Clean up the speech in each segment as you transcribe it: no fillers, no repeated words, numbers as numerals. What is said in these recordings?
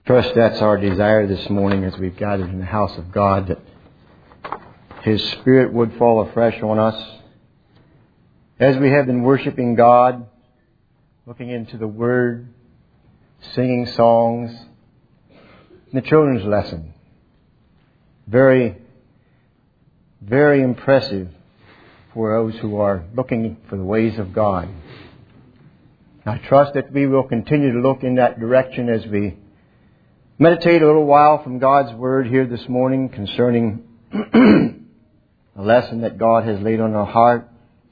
First, that's our desire this morning as we've gathered in the house of God, that His Spirit would fall afresh on us. As we have been worshiping God, looking into the Word, singing songs, the children's lesson. Very, very impressive for those who are looking for the ways of God. I trust that we will continue to look in that direction as we meditate a little while from God's Word here this morning concerning a lesson that God has laid on our heart.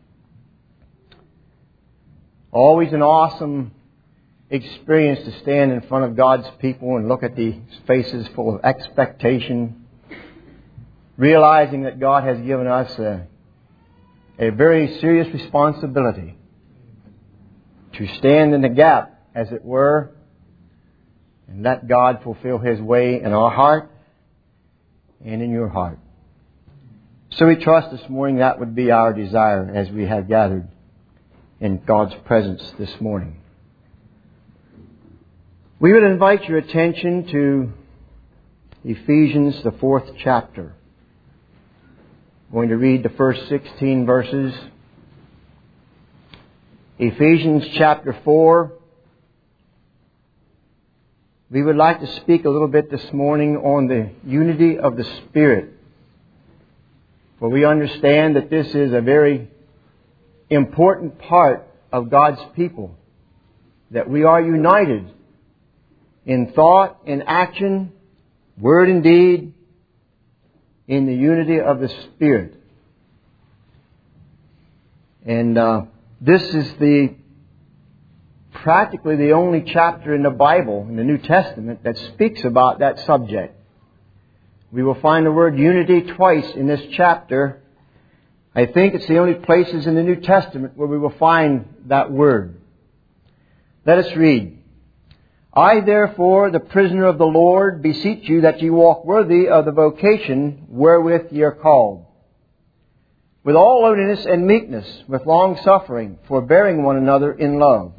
Always an awesome experience to stand in front of God's people and look at these faces full of expectation, realizing that God has given us a very serious responsibility to stand in the gap, as it were, and let God fulfill His way in our heart and in your heart. So we trust this morning that would be our desire as we have gathered in God's presence this morning. We would invite your attention to Ephesians, the 4th chapter. I'm going to read the first 16 verses. Ephesians chapter 4. We would like to speak a little bit this morning on the unity of the Spirit. For we understand that this is a very important part of God's people. That we are united in thought, in action, word and deed, in the unity of the Spirit. And this is practically the only chapter in the Bible, in the New Testament, that speaks about that subject. We will find the word unity twice in this chapter. I think it's the only places in the New Testament where we will find that word. Let us read. I, therefore, the prisoner of the Lord, beseech you that ye walk worthy of the vocation wherewith ye are called, with all lowliness and meekness, with long suffering, forbearing one another in love,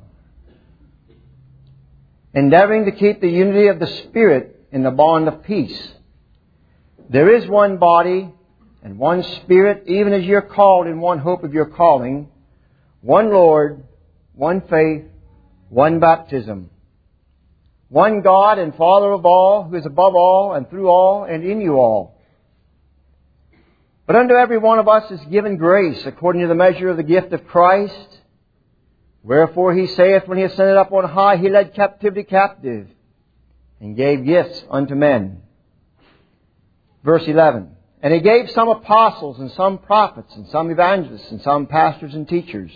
endeavoring to keep the unity of the Spirit in the bond of peace. There is one body and one Spirit, even as ye are called in one hope of your calling, one Lord, one faith, one baptism, one God and Father of all, who is above all and through all and in you all. But unto every one of us is given grace according to the measure of the gift of Christ. Wherefore He saith, when He ascended up on high, He led captivity captive, and gave gifts unto men. Verse 11. And He gave some apostles, and some prophets, and some evangelists, and some pastors and teachers,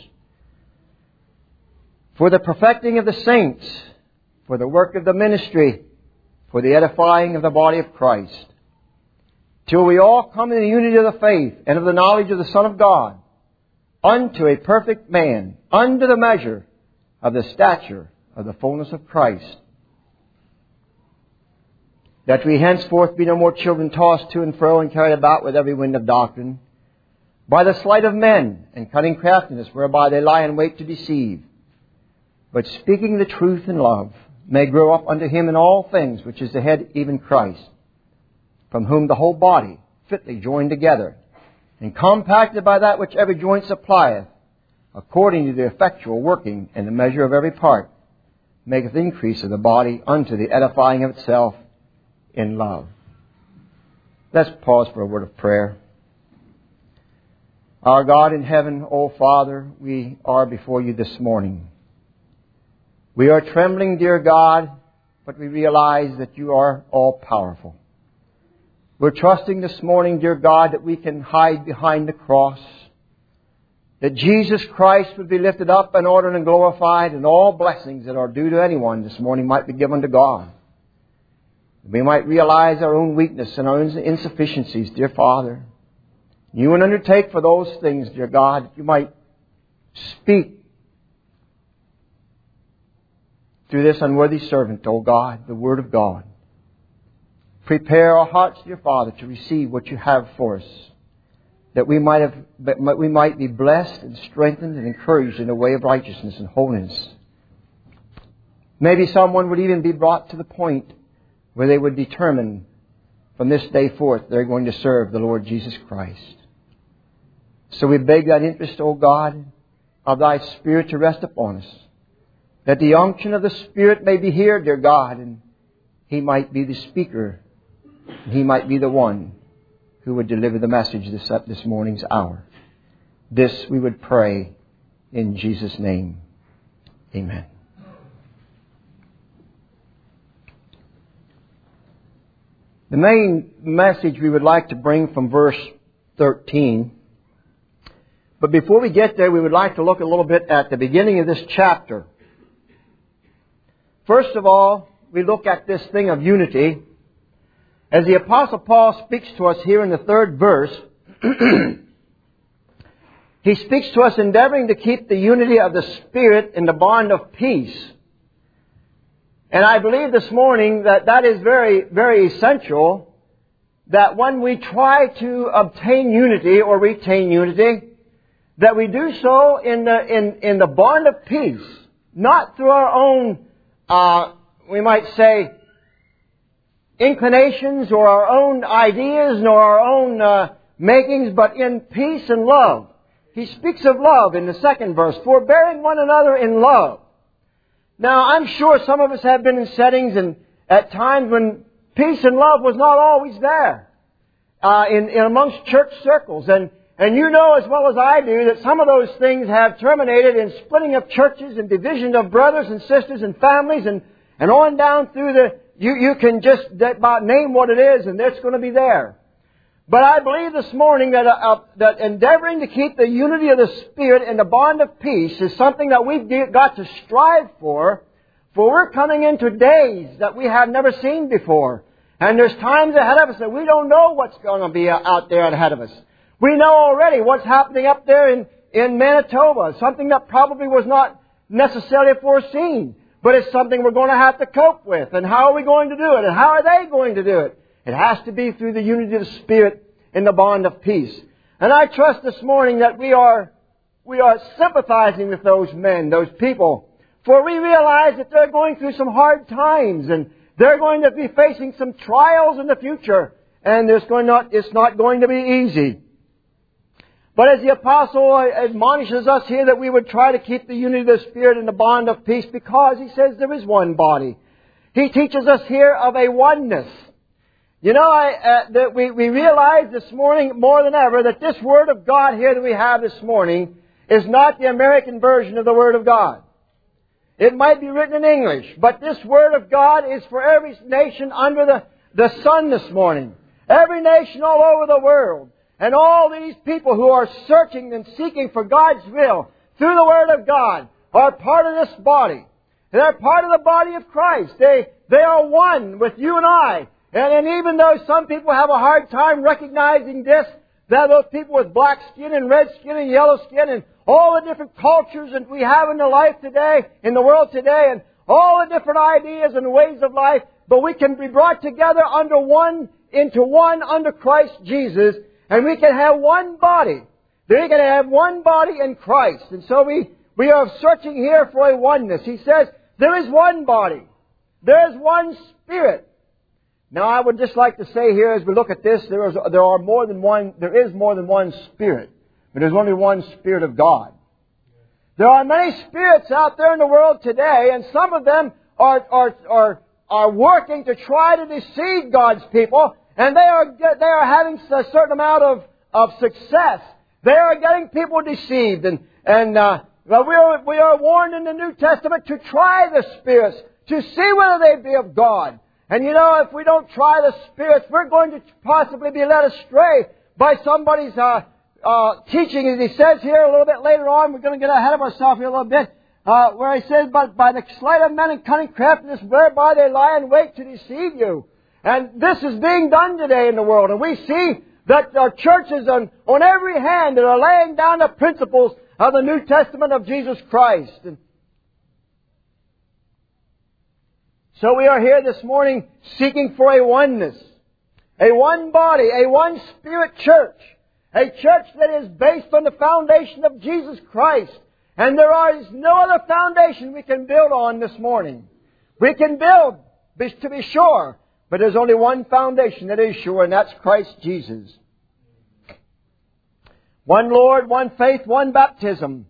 for the perfecting of the saints, for the work of the ministry, for the edifying of the body of Christ, till we all come in the unity of the faith and of the knowledge of the Son of God, unto a perfect man, unto the measure of the stature of the fullness of Christ. That we henceforth be no more children tossed to and fro and carried about with every wind of doctrine, by the sleight of men and cunning craftiness whereby they lie in wait to deceive, but speaking the truth in love, may grow up unto Him in all things, which is the head, even Christ, from whom the whole body, fitly joined together, and compacted by that which every joint supplieth, according to the effectual working and the measure of every part, maketh increase of the body unto the edifying of itself in love. Let's pause for a word of prayer. Our God in heaven, O Father, we are before you this morning. We are trembling, dear God, but we realize that you are all-powerful. We're trusting this morning, dear God, that we can hide behind the cross, that Jesus Christ would be lifted up and honored and glorified, and all blessings that are due to anyone this morning might be given to God. We might realize our own weakness and our own insufficiencies, dear Father. You would undertake for those things, dear God, that you might speak through this unworthy servant, O God, the Word of God. Prepare our hearts, dear Father, to receive what you have for us, that we might be blessed and strengthened and encouraged in the way of righteousness and holiness. Maybe someone would even be brought to the point where they would determine from this day forth they're going to serve the Lord Jesus Christ. So we beg that interest, O God, of Thy Spirit to rest upon us, that the unction of the Spirit may be here, dear God, and He might be the speaker, and He might be the one who would deliver the message this morning's hour. This we would pray in Jesus' name. Amen. The main message we would like to bring from verse 13. But before we get there, we would like to look a little bit at the beginning of this chapter. First of all, we look at this thing of unity. As the Apostle Paul speaks to us here in the 3rd verse, he speaks to us endeavoring to keep the unity of the Spirit in the bond of peace. And I believe this morning that is very, very essential, that when we try to obtain unity or retain unity, that we do so in the bond of peace, not through our own, we might say, inclinations or our own ideas nor our own makings, but in peace and love. He speaks of love in the 2nd verse, forbearing one another in love. Now, I'm sure some of us have been in settings and at times when peace and love was not always there in amongst church circles. And you know as well as I do that some of those things have terminated in splitting of churches and division of brothers and sisters and families and on down through you can just about name what it is and it's going to be there. But I believe this morning that endeavoring to keep the unity of the Spirit in the bond of peace is something that we've got to strive for we're coming into days that we have never seen before. And there's times ahead of us that we don't know what's going to be out there ahead of us. We know already what's happening up there in Manitoba, something that probably was not necessarily foreseen, but it's something we're going to have to cope with. And how are we going to do it? And how are they going to do it? It has to be through the unity of the Spirit in the bond of peace. And I trust this morning that we are sympathizing with those men, those people, for we realize that they're going through some hard times and they're going to be facing some trials in the future, and it's not going to be easy. But as the Apostle admonishes us here that we would try to keep the unity of the Spirit in the bond of peace because he says there is one body. He teaches us here of a oneness. You know, that we realize this morning more than ever that this Word of God here that we have this morning is not the American version of the Word of God. It might be written in English, but this Word of God is for every nation under the sun this morning. Every nation all over the world. And all these people who are searching and seeking for God's will through the Word of God are part of this body. They're part of the body of Christ. They are one with you and I. And even though some people have a hard time recognizing this, that those people with black skin and red skin and yellow skin and all the different cultures that we have in the life today, in the world today, and all the different ideas and ways of life, but we can be brought together into one under Christ Jesus, and we can have one body. We can have one body in Christ. And so we are searching here for a oneness. He says, there is one body. There is one Spirit. Now, I would just like to say here, as we look at this, there is more than one Spirit, but there's only one Spirit of God. There are many spirits out there in the world today, and some of them are working to try to deceive God's people, and they are having a certain amount of success. They are getting people deceived, and we are warned in the New Testament to try the spirits to see whether they be of God. And you know, if we don't try the spirits, we're going to possibly be led astray by somebody's teaching. As he says here a little bit later on, we're going to get ahead of ourselves here a little bit, where he says, but by the sleight of men and cunning craftiness, whereby they lie in wait to deceive you. And this is being done today in the world. And we see that there are churches on every hand that are laying down the principles of the New Testament of Jesus Christ. And so we are here this morning seeking for a oneness, a one body, a one Spirit church, a church that is based on the foundation of Jesus Christ. And there is no other foundation we can build on this morning. We can build, to be sure, But there's only one foundation that is sure, and that's Christ Jesus. One Lord, one faith, one baptism.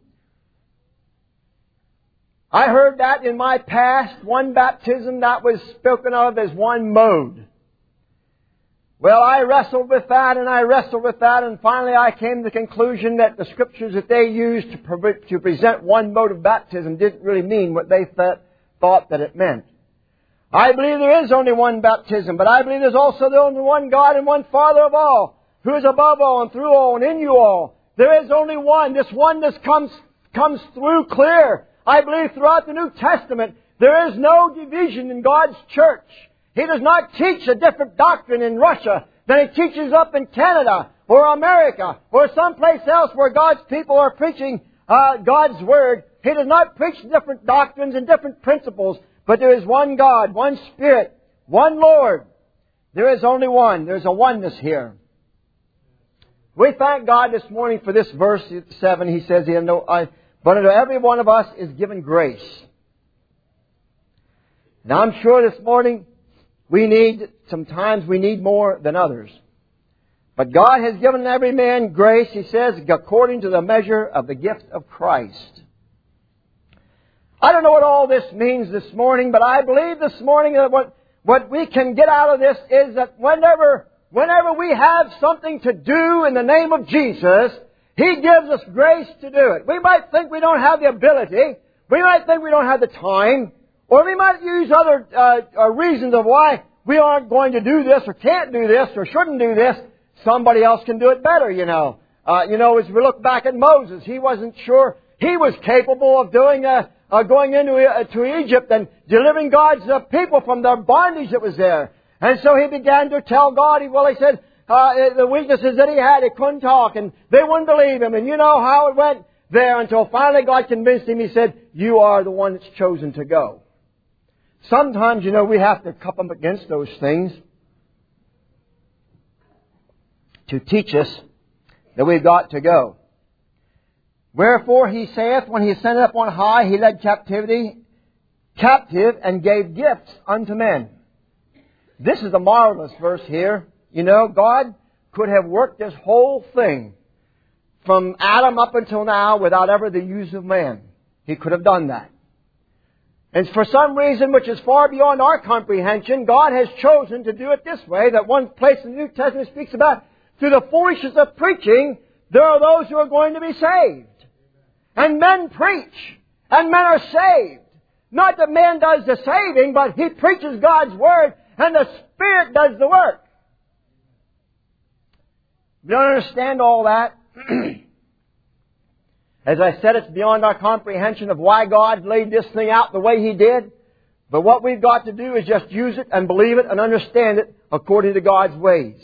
I heard that in my past, one baptism, that was spoken of as one mode. Well, I wrestled with that, and finally I came to the conclusion that the Scriptures that they used to present one mode of baptism didn't really mean what they thought that it meant. I believe there is only one baptism, but I believe there's also the only one God and one Father of all, who is above all and through all and in you all. There is only one. This oneness comes through clear. I believe throughout the New Testament, there is no division in God's church. He does not teach a different doctrine in Russia than He teaches up in Canada or America or someplace else where God's people are preaching God's Word. He does not preach different doctrines and different principles, but there is one God, one Spirit, one Lord. There is only one. There's a oneness here. We thank God this morning for this verse 7. He says, but unto every one of us is given grace. Now I'm sure this morning sometimes we need more than others. But God has given every man grace, He says, according to the measure of the gift of Christ. I don't know what all this means this morning, but I believe this morning that what we can get out of this is that whenever we have something to do in the name of Jesus, He gives us grace to do it. We might think we don't have the ability. We might think we don't have the time. Or we might use other reasons of why we aren't going to do this or can't do this or shouldn't do this. Somebody else can do it better, you know. As we look back at Moses, he wasn't sure he was capable of going into Egypt and delivering God's people from the bondage that was there. And so he began to tell God, he said, the weaknesses that he had, he couldn't talk, and they wouldn't believe him. And you know how it went there until finally God convinced him. He said, you are the one that's chosen to go. Sometimes, we have to come up against those things to teach us that we've got to go. Wherefore He saith, when He ascended up on high, He led captive and gave gifts unto men. This is a marvelous verse here. God could have worked this whole thing from Adam up until now without ever the use of man. He could have done that. And for some reason which is far beyond our comprehension, God has chosen to do it this way, that one place in the New Testament speaks about, through the foolishness of preaching, there are those who are going to be saved. And men preach, and men are saved. Not that man does the saving, but he preaches God's Word, and the Spirit does the work. We don't understand all that. As I said, it's beyond our comprehension of why God laid this thing out the way He did. But what we've got to do is just use it and believe it and understand it according to God's ways.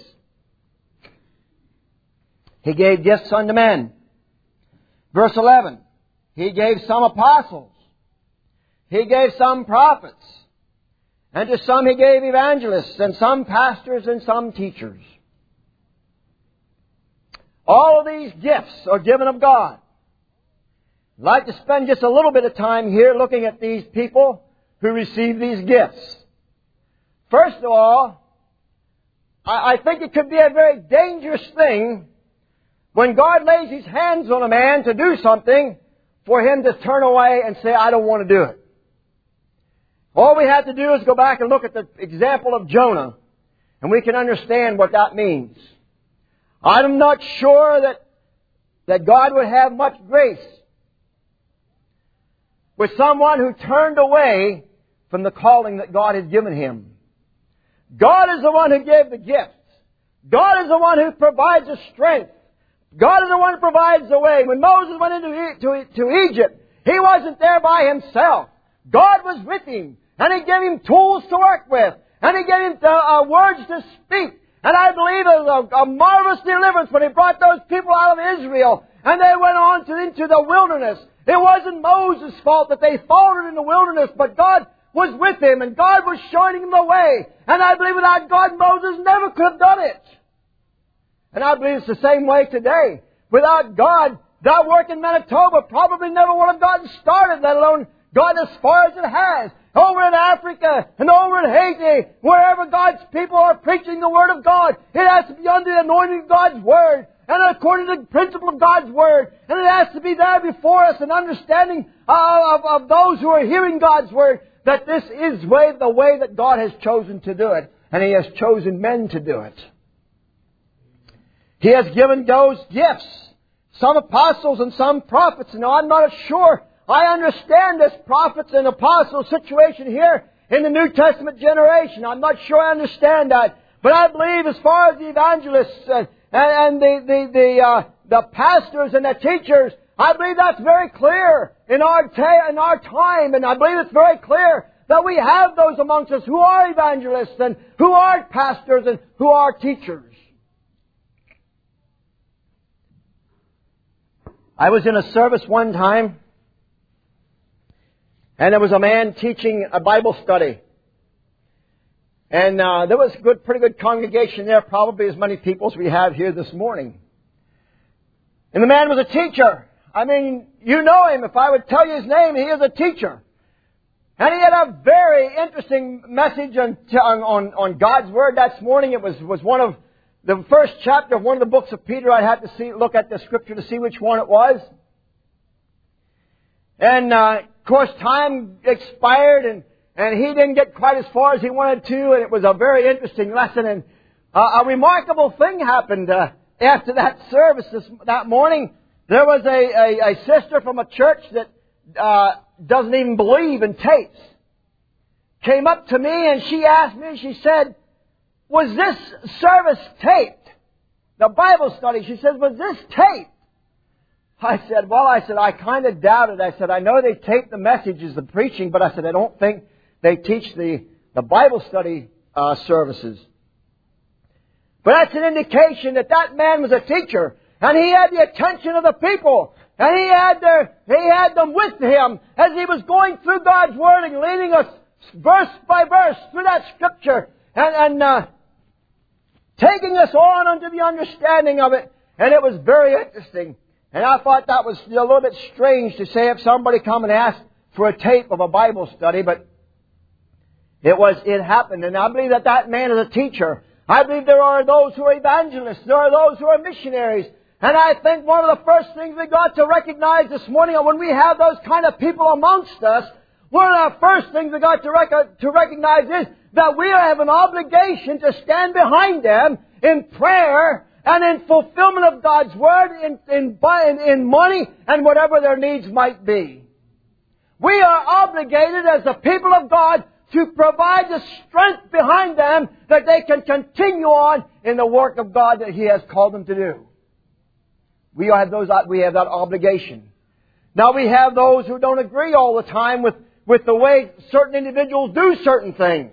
He gave gifts unto men. Verse 11. He gave some apostles. He gave some prophets. And to some He gave evangelists, and some pastors, and some teachers. All of these gifts are given of God. I'd like to spend just a little bit of time here looking at these people who receive these gifts. First of all, I think it could be a very dangerous thing when God lays His hands on a man to do something for him to turn away and say, I don't want to do it. All we have to do is go back and look at the example of Jonah, and we can understand what that means. I'm not sure that God would have much grace with someone who turned away from the calling that God had given him. God is the one who gave the gifts. God is the one who provides the strength. God is the one who provides the way. When Moses went into Egypt, he wasn't there by himself. God was with him, and He gave him tools to work with, and He gave him words to speak. And I believe it was a marvelous deliverance when He brought those people out of Israel, and they went on into the wilderness. It wasn't Moses' fault that they faltered in the wilderness, but God was with him, and God was showing him the way. And I believe without God, Moses never could have done it. And I believe it's the same way today. Without God, that work in Manitoba probably never would have gotten started, let alone gone as far as it has. Over in Africa and over in Haiti, wherever God's people are preaching the Word of God, it has to be under the anointing of God's Word and according to the principle of God's Word. And it has to be there before us, an understanding of those who are hearing God's Word, that this is the way that God has chosen to do it. And He has chosen men to do it. He has given those gifts, some apostles and some prophets. Now, I'm not sure I understand this prophets and apostles situation here in the New Testament generation. I'm not sure I understand that. But I believe as far as the evangelists and the pastors and the teachers, I believe that's very clear in our time. And I believe it's very clear that we have those amongst us who are evangelists and who are pastors and who are teachers. I was in a service one time, and there was a man teaching a Bible study. And there was a pretty good congregation there, probably as many people as we have here this morning. And the man was a teacher. I mean, you know him. If I would tell you his name, he is a teacher. And he had a very interesting message on God's Word that morning. It was one of the first chapter of one of the books of Peter. I had to look at the Scripture to see which one it was. And of course, time expired, and he didn't get quite as far as he wanted to, and it was a very interesting lesson. And a remarkable thing happened after that service that morning. There was a sister from a church that doesn't even believe in tapes. Came up to me and she asked me, she said, "Was this service taped? The Bible study," she says, "was this taped?" I said, I kind of doubt it. I said, I know they tape the messages, the preaching, but I said, I don't think they teach the Bible study services. But that's an indication that that man was a teacher, and he had the attention of the people, and he had them with him as he was going through God's Word and leading us verse by verse through that Scripture, and taking us on unto the understanding of it. And it was very interesting. And I thought that was a little bit strange to say if somebody come and asked for a tape of a Bible study, but it happened. And I believe that man is a teacher. I believe there are those who are evangelists. There are those who are missionaries. And I think one of the first things we got to recognize this morning, when we have those kind of people amongst us, one of the first things we got to recognize is that we have an obligation to stand behind them in prayer and in fulfillment of God's Word, in money, and whatever their needs might be. We are obligated as the people of God to provide the strength behind them that they can continue on in the work of God that He has called them to do. We have that obligation. Now we have those who don't agree all the time with the way certain individuals do certain things.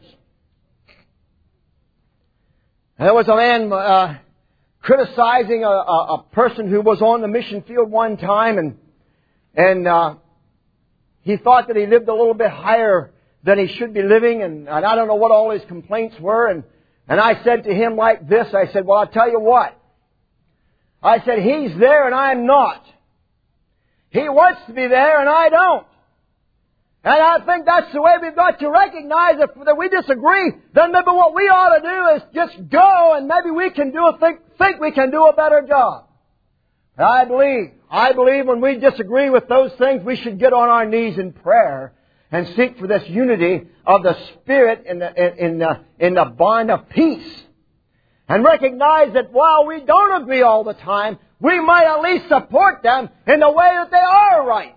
There was a man criticizing a person who was on the mission field one time, and he thought that he lived a little bit higher than he should be living, and I don't know what all his complaints were, and I said to him like this, I said, well, I'll tell you what. I said, he's there and I'm not. He wants to be there and I don't. And I think that's the way we've got to recognize that we disagree. Then maybe what we ought to do is just go, and maybe we can think we can do a better job. I believe when we disagree with those things, we should get on our knees in prayer and seek for this unity of the Spirit in the bond of peace. And recognize that while we don't agree all the time, we might at least support them in the way that they are right.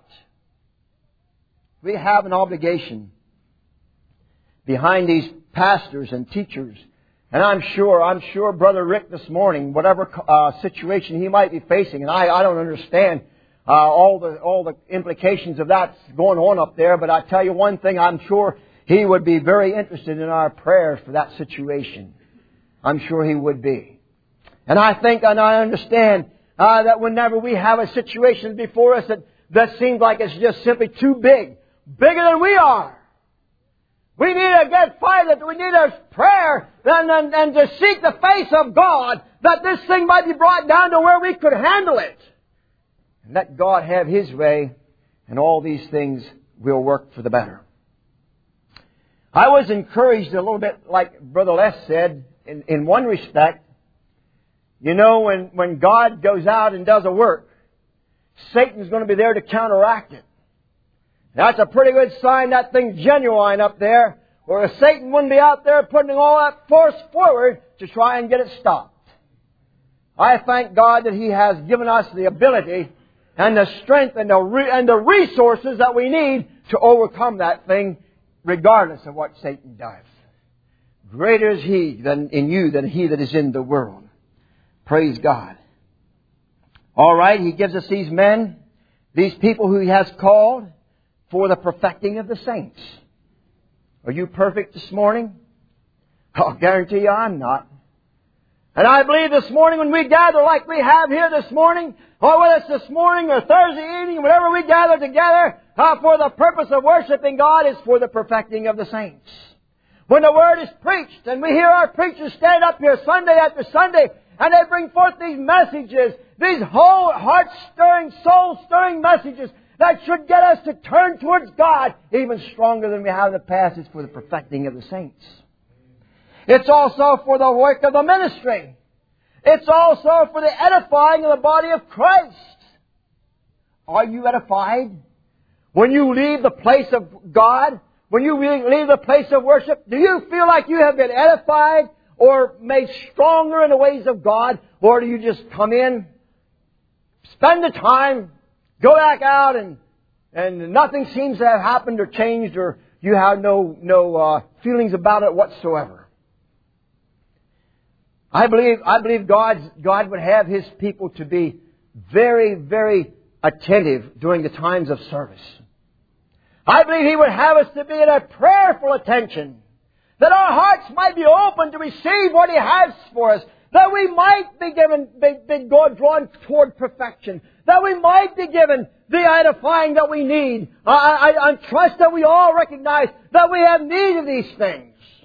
We have an obligation behind these pastors and teachers. And I'm sure Brother Rick this morning, whatever situation he might be facing, and I don't understand all the implications of that going on up there, but I tell you one thing, I'm sure he would be very interested in our prayers for that situation. I'm sure he would be. And I think and I understand that whenever we have a situation before us that seems like it's just simply too bigger than we are, we need to get fighting. We need a prayer and to seek the face of God that this thing might be brought down to where we could handle it. And let God have His way, and all these things will work for the better. I was encouraged a little bit, like Brother Les said, in one respect. You know, when God goes out and does a work, Satan's going to be there to counteract it. That's a pretty good sign that thing's genuine up there, or Satan wouldn't be out there putting all that force forward to try and get it stopped. I thank God that He has given us the ability and the strength and the resources that we need to overcome that thing, regardless of what Satan does. Greater is He in you than he that is in the world. Praise God. All right, He gives us these men, these people who He has called for the perfecting of the saints. Are you perfect this morning? I'll guarantee you I'm not. And I believe this morning when we gather like we have here this morning, or whether it's this morning or Thursday evening, whenever we gather together for the purpose of worshiping God, is for the perfecting of the saints. When the Word is preached and we hear our preachers stand up here Sunday after Sunday and they bring forth these messages, these whole heart-stirring, soul-stirring messages that should get us to turn towards God even stronger than we have in the past, is for the perfecting of the saints. It's also for the work of the ministry. It's also for the edifying of the body of Christ. Are you edified? When you leave the place of God, when you leave the place of worship, do you feel like you have been edified or made stronger in the ways of God? Or do you just come in, spend the time, go back out, and nothing seems to have happened or changed, or you have no feelings about it whatsoever? I believe God would have His people to be very, very attentive during the times of service. I believe He would have us to be in a prayerful attention, that our hearts might be open to receive what He has for us, that we might be drawn toward perfection, that we might be given the edifying that we need. I trust that we all recognize that we have need of these things.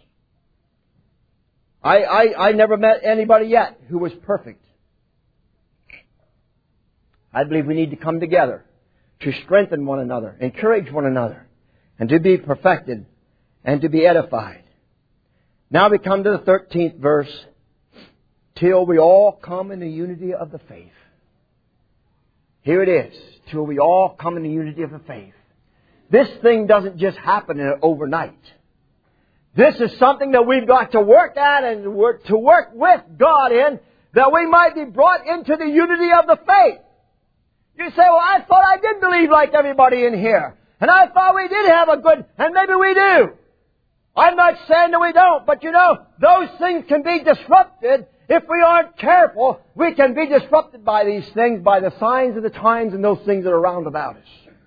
I never met anybody yet who was perfect. I believe we need to come together to strengthen one another, encourage one another, and to be perfected and to be edified. Now we come to the 13th verse. Till we all come in the unity of the faith. Here it is. Till we all come in the unity of the faith. This thing doesn't just happen overnight. This is something that we've got to work at and to work with God in, that we might be brought into the unity of the faith. You say, well, I thought I did believe like everybody in here. And I thought we did have a good, and maybe we do. I'm not saying that we don't, but you know, those things can be disrupted. If we aren't careful, we can be disrupted by these things, by the signs of the times and those things that are around about us.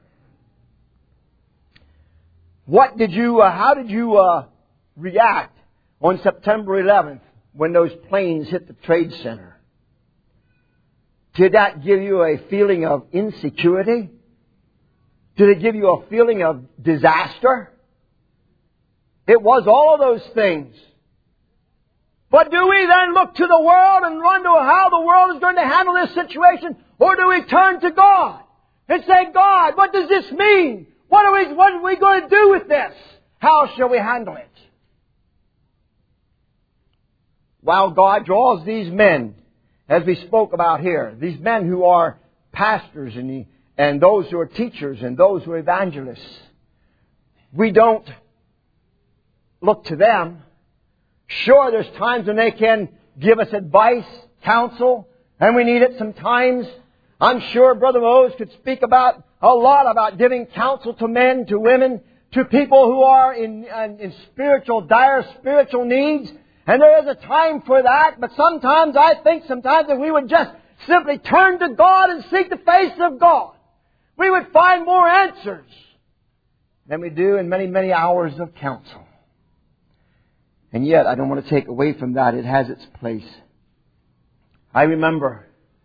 How did you react on September 11th when those planes hit the Trade Center? Did that give you a feeling of insecurity? Did it give you a feeling of disaster? It was all of those things. But do we then look to the world and wonder how the world is going to handle this situation? Or do we turn to God and say, God, what does this mean? What are we going to do with this? How shall we handle it? While God draws these men, as we spoke about here, these men who are pastors and those who are teachers and those who are evangelists, we don't look to them. Sure, there's times when they can give us advice, counsel, and we need it sometimes. I'm sure Brother Mose could speak about a lot about giving counsel to men, to women, to people who are in dire spiritual needs. And there is a time for that, but sometimes I think that we would just simply turn to God and seek the face of God, we would find more answers than we do in many, many hours of counsel. And yet, I don't want to take away from that. It has its place. I remember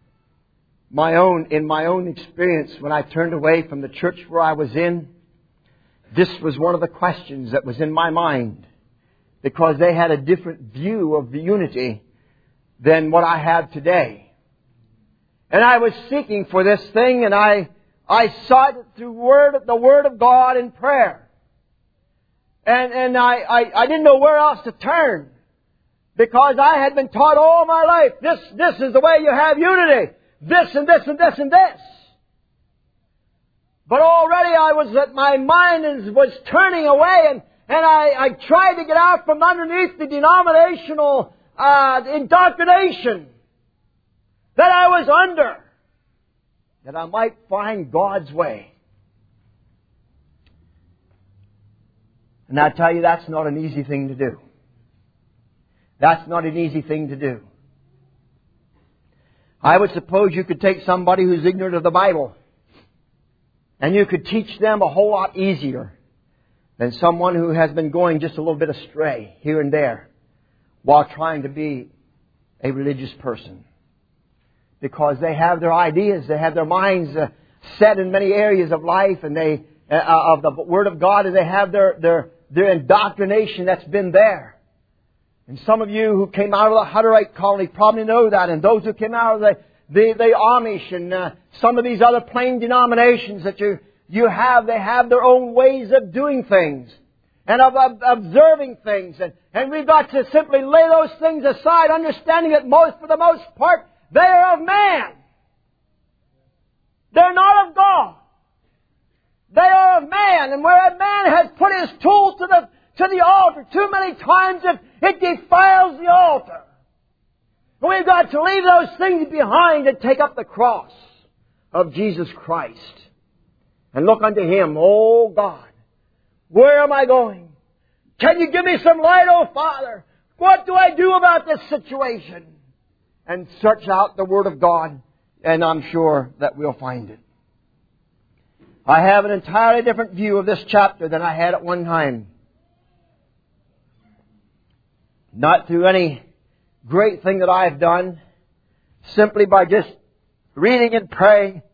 in my own experience, when I turned away from the church where I was in, this was one of the questions that was in my mind, because they had a different view of the unity than what I have today. And I was seeking for this thing, and I I sought it through the Word of God in prayer. And I didn't know where else to turn. Because I had been taught all my life, this is the way you have unity. This and this and this and this. But already my mind was turning away, and I tried to get out from underneath the denominational indoctrination that I was under, that I might find God's way. And I tell you, that's not an easy thing to do. That's not an easy thing to do. I would suppose you could take somebody who's ignorant of the Bible and you could teach them a whole lot easier than someone who has been going just a little bit astray here and there while trying to be a religious person. Because they have their ideas, they have their minds set in many areas of life, and they of the Word of God, and they have their indoctrination that's been there. And some of you who came out of the Hutterite colony probably know that. And those who came out of the Amish and some of these other plain denominations that you have, they have their own ways of doing things and of observing things. And we've got to simply lay those things aside, understanding that for the most part, they are of man. They're not of God. They are of man. And where a man has put his tool to the altar too many times, it defiles the altar. And we've got to leave those things behind and take up the cross of Jesus Christ and look unto Him. Oh God, where am I going? Can you give me some light, oh Father? What do I do about this situation? And search out the Word of God, and I'm sure that we'll find it. I have an entirely different view of this chapter than I had at one time. Not through any great thing that I have done, simply by just reading and praying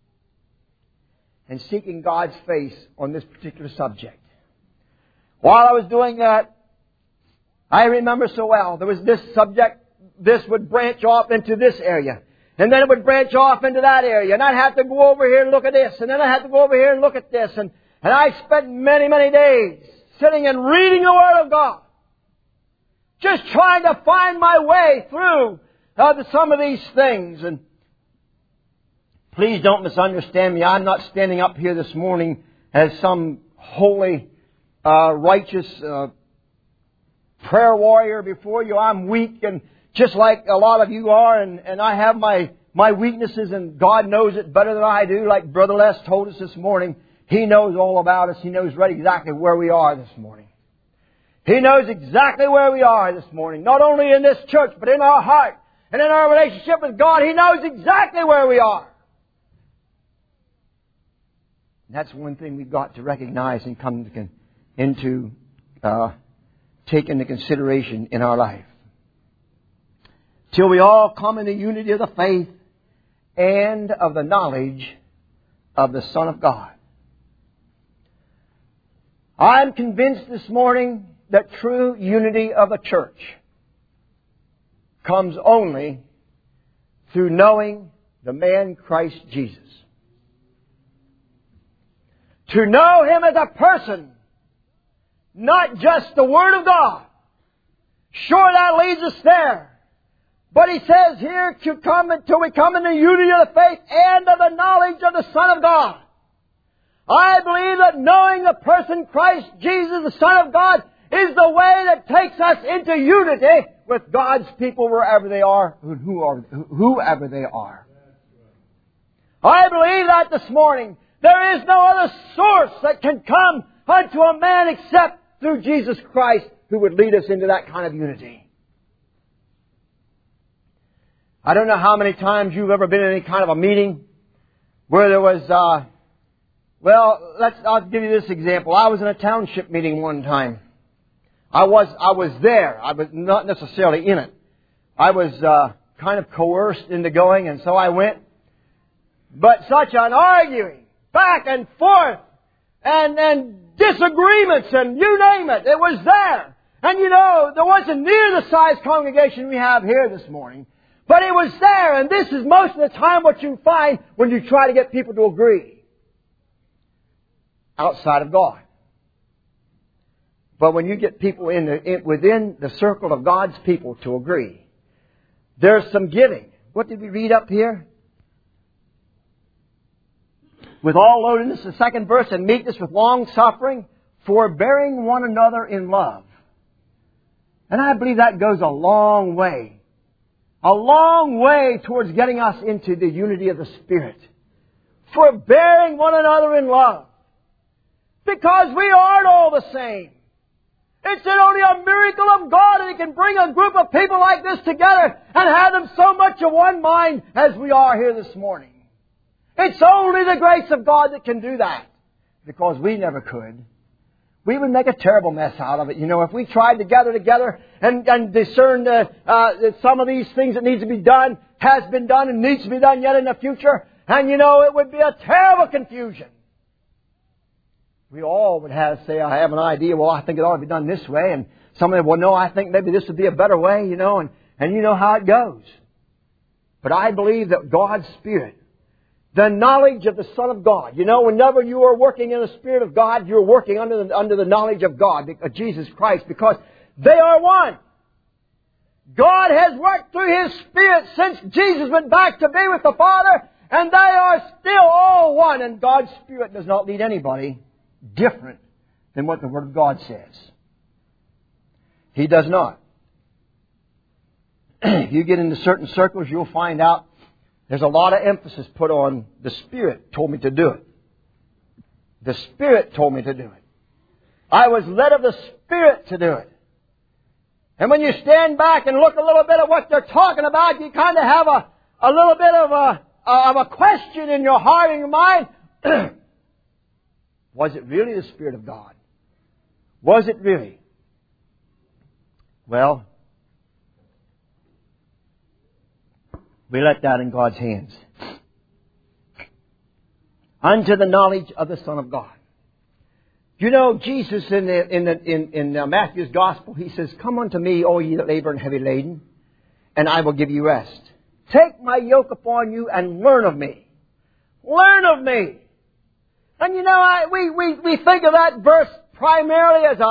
and seeking God's face on this particular subject. While I was doing that, I remember so well, there was this subject, this would branch off into this area. And then it would branch off into that area. And I'd have to go over here and look at this. And then I'd have to go over here and look at this. And I spent many, many days sitting and reading the Word of God. Just trying to find my way through some of these things. And please don't misunderstand me. I'm not standing up here this morning as some holy, righteous prayer warrior before you. I'm weak, and just like a lot of you are, and I have my weaknesses, and God knows it better than I do. Like Brother Les told us this morning, He knows all about us. He knows right exactly where we are this morning. He knows exactly where we are this morning. Not only in this church, but in our heart and in our relationship with God. He knows exactly where we are. And that's one thing we've got to recognize and come into take into consideration in our life. Till we all come in the unity of the faith and of the knowledge of the Son of God. I'm convinced this morning that true unity of a church comes only through knowing the man Christ Jesus. To know Him as a person, not just the Word of God. Sure, that leads us there. But He says here to come until we come in the unity of the faith and of the knowledge of the Son of God. I believe that knowing the person Christ Jesus, the Son of God, is the way that takes us into unity with God's people wherever they are, whoever they are. I believe that this morning. There is no other source that can come unto a man except through Jesus Christ, who would lead us into that kind of unity. I don't know how many times you've ever been in any kind of a meeting where there was, I'll give you this example. I was in a township meeting one time. I was there. I was not necessarily in it. I was kind of coerced into going, and so I went. But such an arguing, back and forth, and disagreements, and you name it, it was there. And you know, there wasn't near the size congregation we have here this morning, but it was there, and this is most of the time what you find when you try to get people to agree. outside of God. But when you get people within the circle of God's people to agree, there's some giving. What did we read up here? With all lowliness, the second verse, and meekness with long suffering, forbearing one another in love. And I believe that goes a long way. A long way towards getting us into the unity of the Spirit. Forbearing one another in love. Because we aren't all the same. It's only a miracle of God that He can bring a group of people like this together and have them so much of one mind as we are here this morning. It's only the grace of God that can do that. Because we never could. We would make a terrible mess out of it. You know, if we tried to gather together and discern some of these things that needs to be done, has been done and needs to be done yet in the future, and you know, it would be a terrible confusion. We all would say, I have an idea, well, I think it ought to be done this way, and somebody, well, no, I think maybe this would be a better way, you know, and you know how it goes. But I believe that God's Spirit, the knowledge of the Son of God. You know, whenever you are working in the Spirit of God, you're working under the knowledge of God, of Jesus Christ, because they are one. God has worked through His Spirit since Jesus went back to be with the Father, and they are still all one, and God's Spirit does not lead anybody different than what the Word of God says. He does not. If you get into certain circles, you'll find out there's a lot of emphasis put on the Spirit told me to do it. The Spirit told me to do it. I was led of the Spirit to do it. And when you stand back and look a little bit at what they're talking about, you kind of have a little bit of a question in your heart and your mind. Was it really the Spirit of God? Was it really? Well, we let that in God's hands. Unto the knowledge of the Son of God. You know, Jesus in Matthew's Gospel, He says, "Come unto me, all ye that labor and heavy laden, and I will give you rest. Take my yoke upon you and learn of me." Learn of me. And you know, we think of that verse primarily as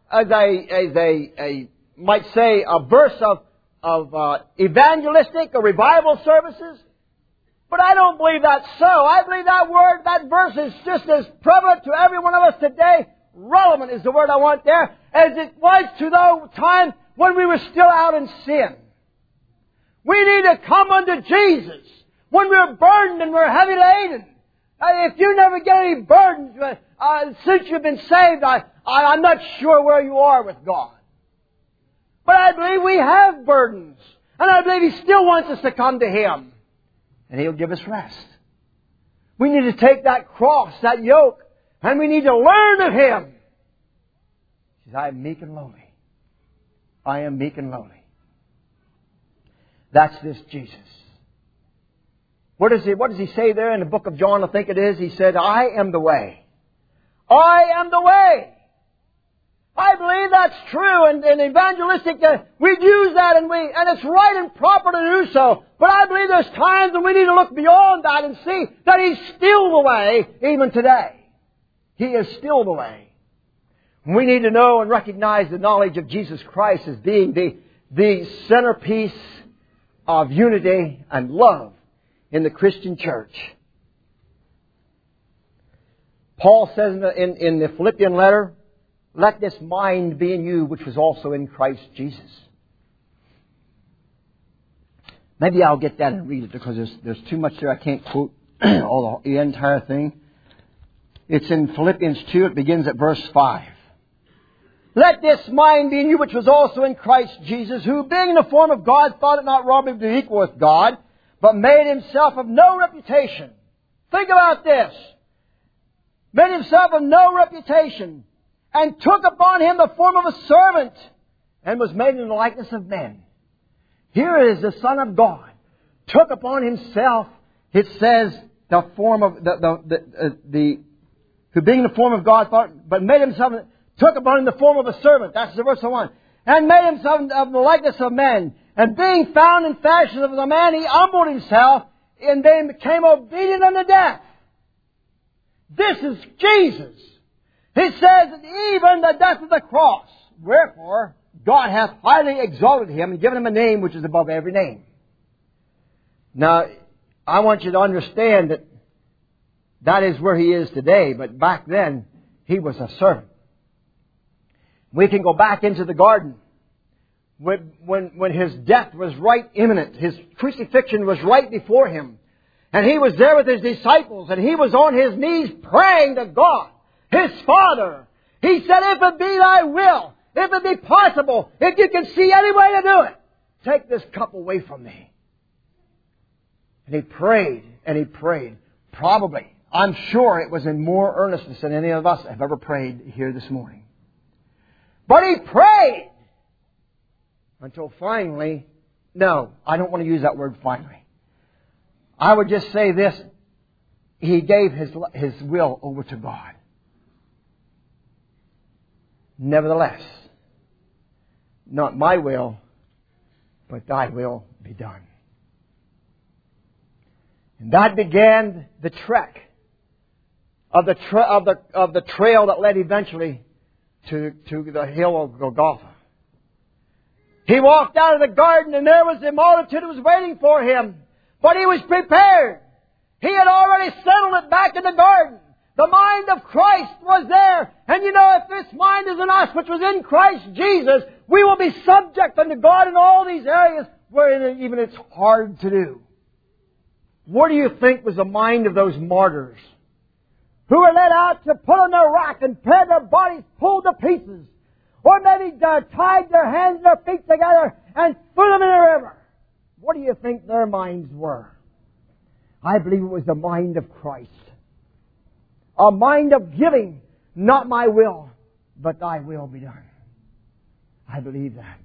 a might say a verse of evangelistic or revival services. But I don't believe that's so. I believe that verse is just as prevalent to every one of us today. Relevant is the word I want there, as it was to the time when we were still out in sin. We need to come unto Jesus when we're burdened and we're heavy laden. If you never get any burdens since you've been saved, I'm not sure where you are with God. But I believe we have burdens. And I believe He still wants us to come to Him. And He'll give us rest. We need to take that cross, that yoke, and we need to learn of Him. He says, I am meek and lowly. I am meek and lowly. That's this Jesus. What does He say there in the book of John, I think it is? He said, I am the way. I am the way. I believe that's true, and evangelistic, we use that, and it's right and proper to do so. But I believe there's times when we need to look beyond that and see that He's still the way, even today. He is still the way. We need to know and recognize the knowledge of Jesus Christ as being the centerpiece of unity and love in the Christian church. Paul says in the Philippian letter, let this mind be in you, which was also in Christ Jesus. Maybe I'll get that and read it because there's too much there. I can't quote the entire thing. It's in Philippians 2. It begins at verse 5. Let this mind be in you, which was also in Christ Jesus, who being in the form of God, thought it not robbery to be equal with God, but made Himself of no reputation. Think about this. Made Himself of no reputation, and took upon Him the form of a servant, and was made in the likeness of men. Here is the Son of God. Took upon Himself, it says, the form of who being in the form of God, but made Himself, took upon Him the form of a servant. That's the verse 1. And made Himself of the likeness of men. And being found in fashion of a man, He humbled Himself, and then became obedient unto death. This is Jesus. He says, even the death of the cross. Wherefore, God hath highly exalted Him and given Him a name which is above every name. Now, I want you to understand that that is where He is today, but back then, He was a servant. We can go back into the garden when His death was right imminent. His crucifixion was right before Him. And He was there with His disciples, and He was on His knees praying to God, His Father. He said, if it be Thy will, if it be possible, if You can see any way to do it, take this cup away from me. And He prayed, and He prayed. Probably, I'm sure it was in more earnestness than any of us have ever prayed here this morning. But He prayed until finally, no, I don't want to use that word finally. I would just say this, He gave His will over to God. Nevertheless, not my will, but Thy will be done. And that began the trek of the trail that led eventually to the hill of Golgotha. He walked out of the garden, and there was the multitude that was waiting for Him. But He was prepared. He had already settled it back in the garden. The mind of Christ was there. And you know, if this mind is in us, which was in Christ Jesus, we will be subject unto God in all these areas where even it's hard to do. What do you think was the mind of those martyrs who were led out to put on their rack and had their bodies pulled to pieces? Or maybe tied their hands and their feet together and threw them in the river. What do you think their minds were? I believe it was the mind of Christ. A mind of giving, not my will, but Thy will be done. I believe that.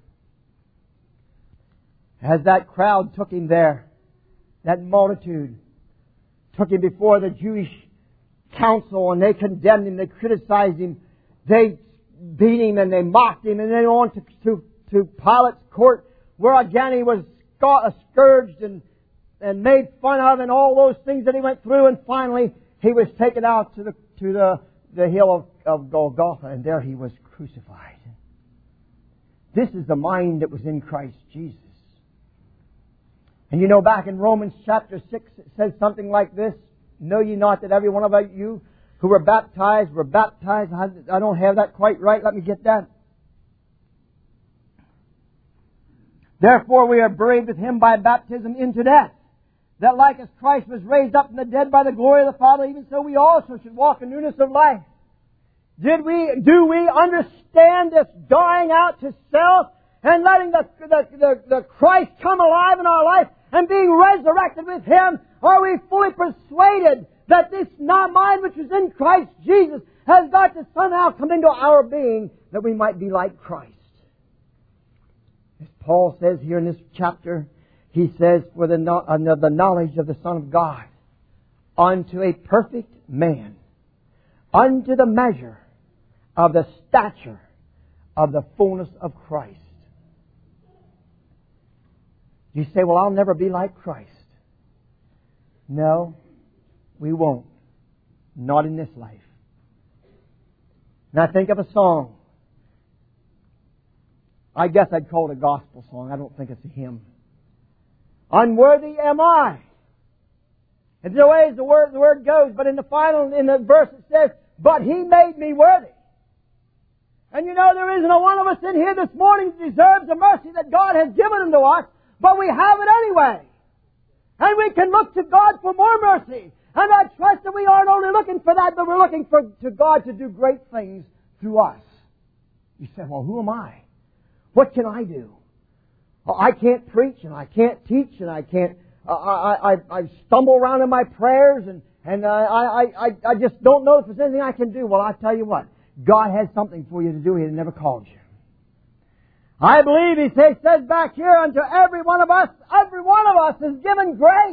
As that crowd took Him there, that multitude took Him before the Jewish council, and they condemned Him, they criticized Him, they beat Him and they mocked Him, and then on to Pilate's court, where again He was scourged and made fun of, and all those things that He went through, and finally He was taken out to the hill of Golgotha, and there He was crucified. This is the mind that was in Christ Jesus. And you know, back in Romans chapter 6, it says something like this: know ye not that every one of you who were baptized. I don't have that quite right. Let me get that. Therefore we are buried with Him by baptism into death, that like as Christ was raised up from the dead by the glory of the Father, even so we also should walk in newness of life. Do we understand this dying out to self and letting the Christ come alive in our life and being resurrected with Him? Are we fully persuaded that this mind which is in Christ Jesus has got to somehow come into our being that we might be like Christ? As Paul says here in this chapter, he says, for the knowledge of the Son of God, unto a perfect man, unto the measure of the stature of the fullness of Christ. You say, well, I'll never be like Christ. No, we won't. Not in this life. And I think of a song. I guess I'd call it a gospel song. I don't think it's a hymn. Unworthy am I. It's the way the word goes, but in the verse it says, but He made me worthy. And you know, there isn't a one of us in here this morning that deserves the mercy that God has given unto us, but we have it anyway. And we can look to God for more mercy. And I trust that we aren't only looking for that, but we're looking to God to do great things through us. You say, well, who am I? What can I do? I can't preach, and I can't teach, and I can't. I stumble around in my prayers, and I just don't know if there's anything I can do. Well, I tell you what, God has something for you to do. He never called you. I believe He says back here, unto every one of us is given grace.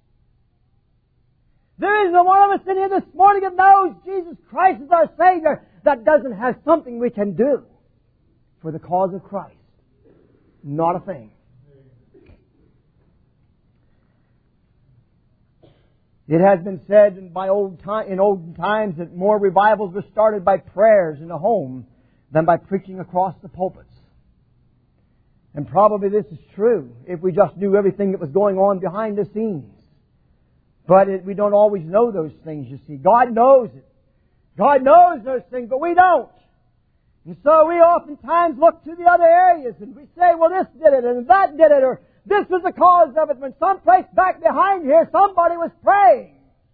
There isn't one of us in here this morning that knows Jesus Christ is our Savior that doesn't have something we can do for the cause of Christ. Not a thing. It has been said in olden times that more revivals were started by prayers in the home than by preaching across the pulpits. And probably this is true if we just knew everything that was going on behind the scenes. But we don't always know those things, you see. God knows it. God knows those things, but we don't. And so we oftentimes look to the other areas and we say, well, this did it and that did it, or this was the cause of it, when someplace back behind here somebody was praying.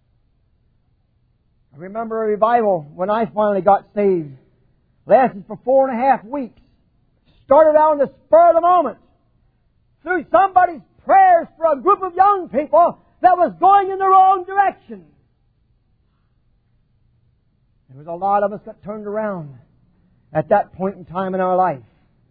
I remember a revival when I finally got saved. Lasted for 4.5 weeks. Started out on the spur of the moment. Through somebody's prayers for a group of young people that was going in the wrong direction. There was a lot of us got turned around at that point in time in our life.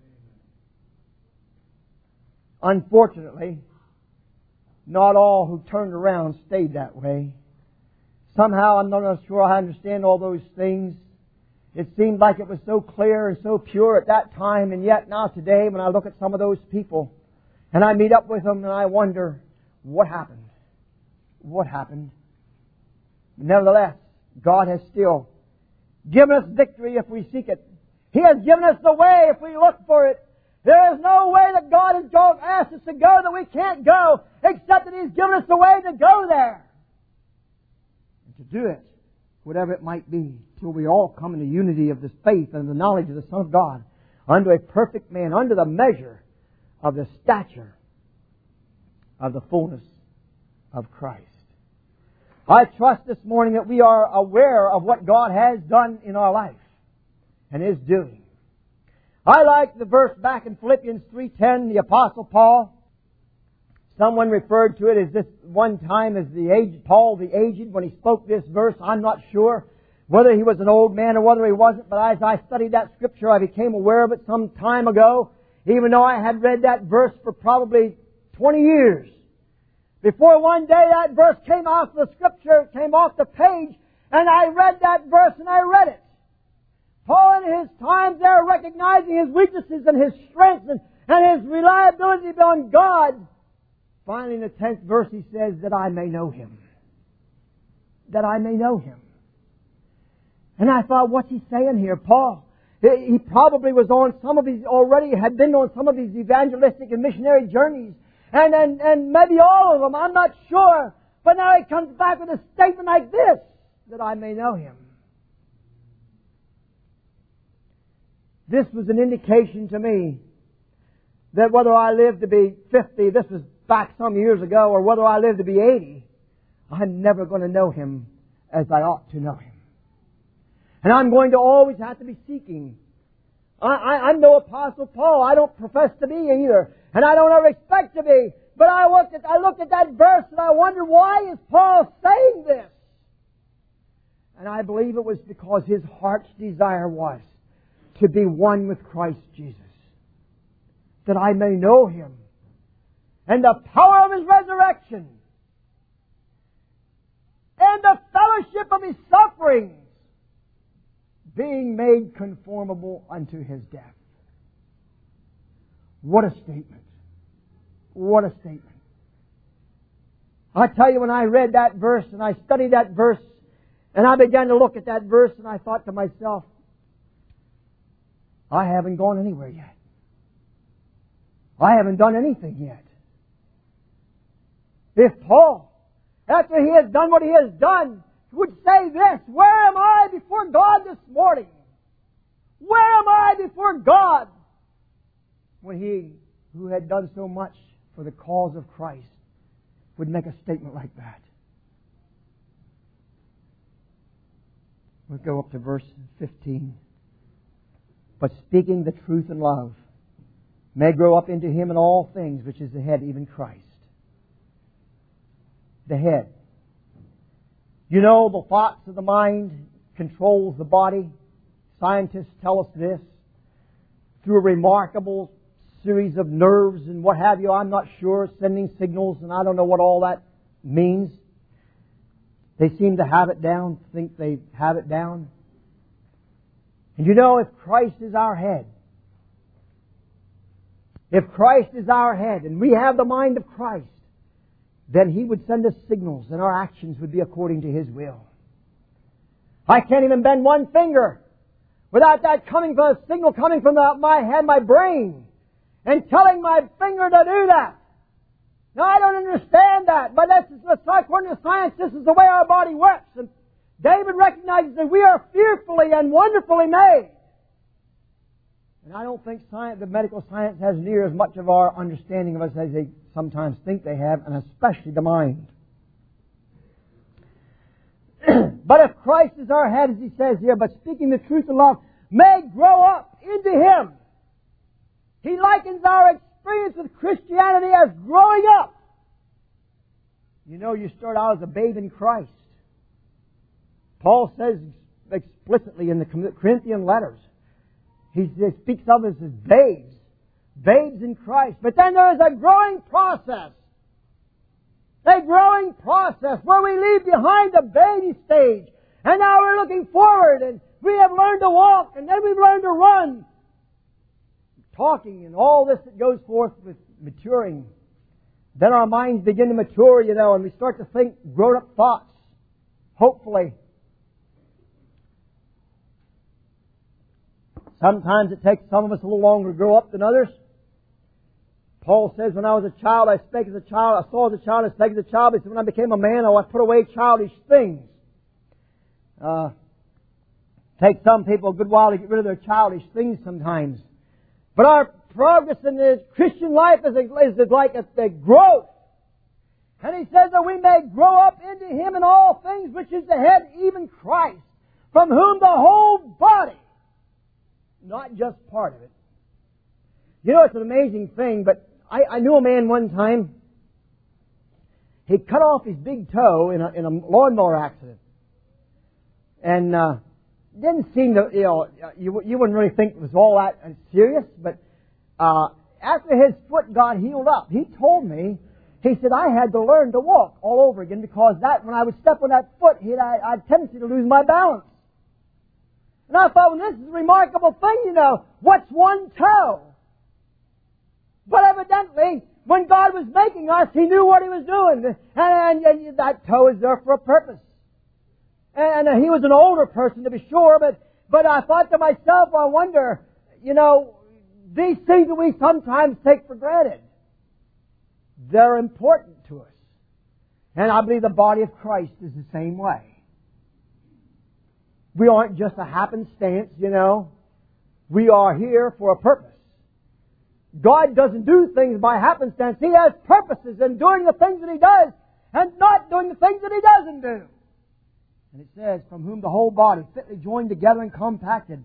Unfortunately, not all who turned around stayed that way. Somehow, I'm not sure I understand all those things. It seemed like it was so clear and so pure at that time, and yet now today, when I look at some of those people, and I meet up with them, and I wonder, what happened? What happened? Nevertheless, God has still given us victory if we seek it. He has given us the way if we look for it. There is no way that God has asked us to go that we can't go, except that He's given us the way to go there. And to do it, whatever it might be, till we all come into unity of this faith and the knowledge of the Son of God, unto a perfect man, under the measure of the stature of the fullness of Christ. I trust this morning that we are aware of what God has done in our life and is doing. I like the verse back in Philippians 3:10, the Apostle Paul. Someone referred to it as this one time as Paul the aged, when he spoke this verse. I'm not sure whether he was an old man or whether he wasn't, but as I studied that Scripture, I became aware of it some time ago, even though I had read that verse for probably 20 years. Before one day that verse came off the Scripture, came off the page, and I read that verse and I read it. Paul in his times there recognizing his weaknesses and his strengths and his reliability on God. Finally in the 10th verse he says, that I may know Him. That I may know Him. And I thought, what's he saying here? Paul, he probably was on some of these, already had been on some of these evangelistic and missionary journeys. And maybe all of them, I'm not sure. But now he comes back with a statement like this, that I may know Him. This was an indication to me that whether I live to be 50, this was back some years ago, or whether I live to be 80, I'm never going to know Him as I ought to know Him. And I'm going to always have to be seeking. I'm no Apostle Paul. I don't profess to be either. And I don't ever expect to be. But I looked at that verse and I wondered, why is Paul saying this? And I believe it was because his heart's desire was to be one with Christ Jesus, that I may know Him and the power of His resurrection and the fellowship of His sufferings, being made conformable unto His death. What a statement. What a statement. I tell you, when I read that verse and I studied that verse and I began to look at that verse and I thought to myself, I haven't gone anywhere yet. I haven't done anything yet. If Paul, after he has done what he has done, would say this, where am I before God this morning? Where am I before God? When he, who had done so much for the cause of Christ, would make a statement like that. We'll go up to verse 15. But speaking the truth in love may grow up into Him in all things, which is the head, even Christ. The head. You know, the thoughts of the mind controls the body. Scientists tell us this through a remarkable series of nerves and what have you. I'm not sure, sending signals, and I don't know what all that means. They seem to have it down, think they have it down. And you know, if Christ is our head, and we have the mind of Christ, then He would send us signals and our actions would be according to His will. I can't even bend one finger without that coming from a signal coming from my head, my brain, and telling my finger to do that. Now, I don't understand that, but that's according to science, this is the way our body works. And David recognizes that we are fearfully and wonderfully made. And I don't think the medical science has near as much of our understanding of us as they sometimes think they have, and especially the mind. But if Christ is our head, as he says here, but speaking the truth in love, may grow up into Him. He likens our experience with Christianity as growing up. You know, you start out as a babe in Christ. Paul says explicitly in the Corinthian letters, he speaks of us as babes in Christ. But then there is a growing process. A growing process where we leave behind the baby stage. And now we're looking forward and we have learned to walk and then we've learned to run. Talking and all this that goes forth with maturing. Then our minds begin to mature, and we start to think grown-up thoughts. Hopefully. Sometimes it takes some of us a little longer to grow up than others. Paul says, when I was a child, I spake as a child. I saw as a child, I spake as a child. He said, when I became a man, I put away childish things. Takes some people a good while to get rid of their childish things sometimes. But our progress in the Christian life is like a growth. And he says that we may grow up into Him in all things, which is the head, even Christ, from whom the whole body, not just part of it. It's an amazing thing, but I knew a man one time, he cut off his big toe in a lawnmower accident. And didn't seem to, you wouldn't really think it was all that serious, but after his foot got healed up, he told me, he said, I had to learn to walk all over again because when I would step on that foot, I had a tendency to lose my balance. And I thought, well, this is a remarkable thing, What's one toe? But evidently, when God was making us, He knew what He was doing. And that toe is there for a purpose. And he was an older person, to be sure, but I thought to myself, I wonder, these things that we sometimes take for granted, they're important to us. And I believe the body of Christ is the same way. We aren't just a happenstance, We are here for a purpose. God doesn't do things by happenstance. He has purposes in doing the things that He does and not doing the things that He doesn't do. And it says, from whom the whole body, fitly joined together and compacted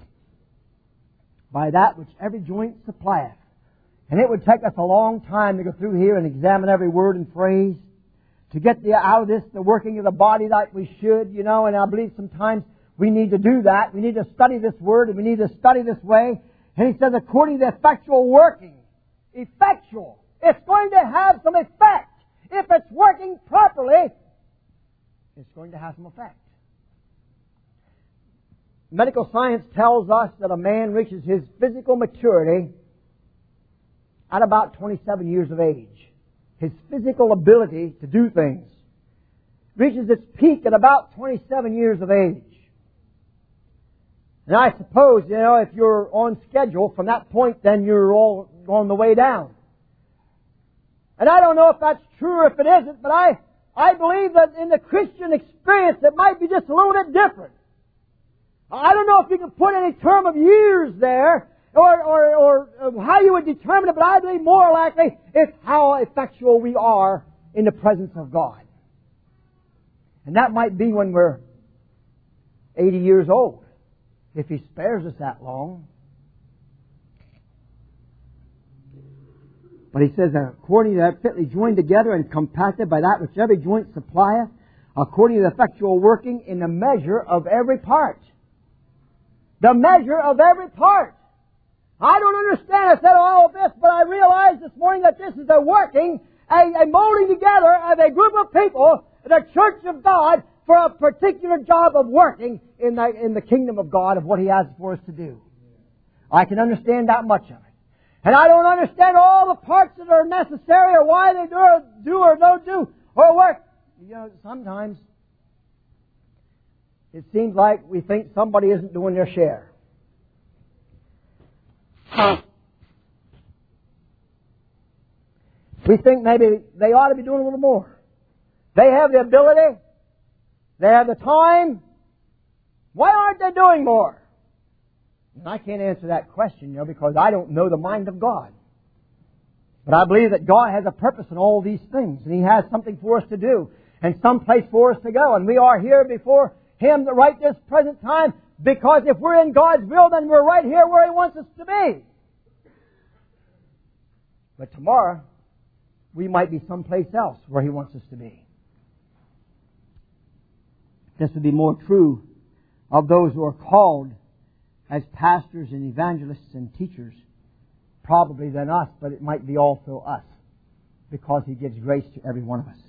by that which every joint supplieth. And it would take us a long time to go through here and examine every word and phrase to get out of this the working of the body like we should, and I believe sometimes we need to do that. We need to study this word and we need to study this way. And he says, according to the effectual working. Effectual. It's going to have some effect. If it's working properly, it's going to have some effect. Medical science tells us that a man reaches his physical maturity at about 27 years of age. His physical ability to do things reaches its peak at about 27 years of age. And I suppose, if you're on schedule from that point, then you're all on the way down. And I don't know if that's true or if it isn't, but I believe that in the Christian experience it might be just a little bit different. I don't know if you can put any term of years there or how you would determine it, but I believe more likely it's how effectual we are in the presence of God. And that might be when we're 80 years old. If He spares us that long. But he says, according to that fitly joined together and compacted by that which every joint supplieth, according to the effectual working in the measure of every part. The measure of every part. I don't understand. I said all of this, but I realized this morning that this is a working, a molding together of a group of people, the church of God, for a particular job of working in the kingdom of God of what He has for us to do. I can understand that much of it. And I don't understand all the parts that are necessary or why they do or don't do or work. You know, sometimes it seems like we think somebody isn't doing their share. We think maybe they ought to be doing a little more. They have the ability. They have the time. Why aren't they doing more? And I can't answer that question, you know, because I don't know the mind of God. But I believe that God has a purpose in all these things, and He has something for us to do, and some place for us to go. And we are here before Him right this present time, because if we're in God's will, then we're right here where He wants us to be. But tomorrow, we might be someplace else where He wants us to be. This would be more true of those who are called as pastors and evangelists and teachers, probably than us, but it might be also us, because He gives grace to every one of us.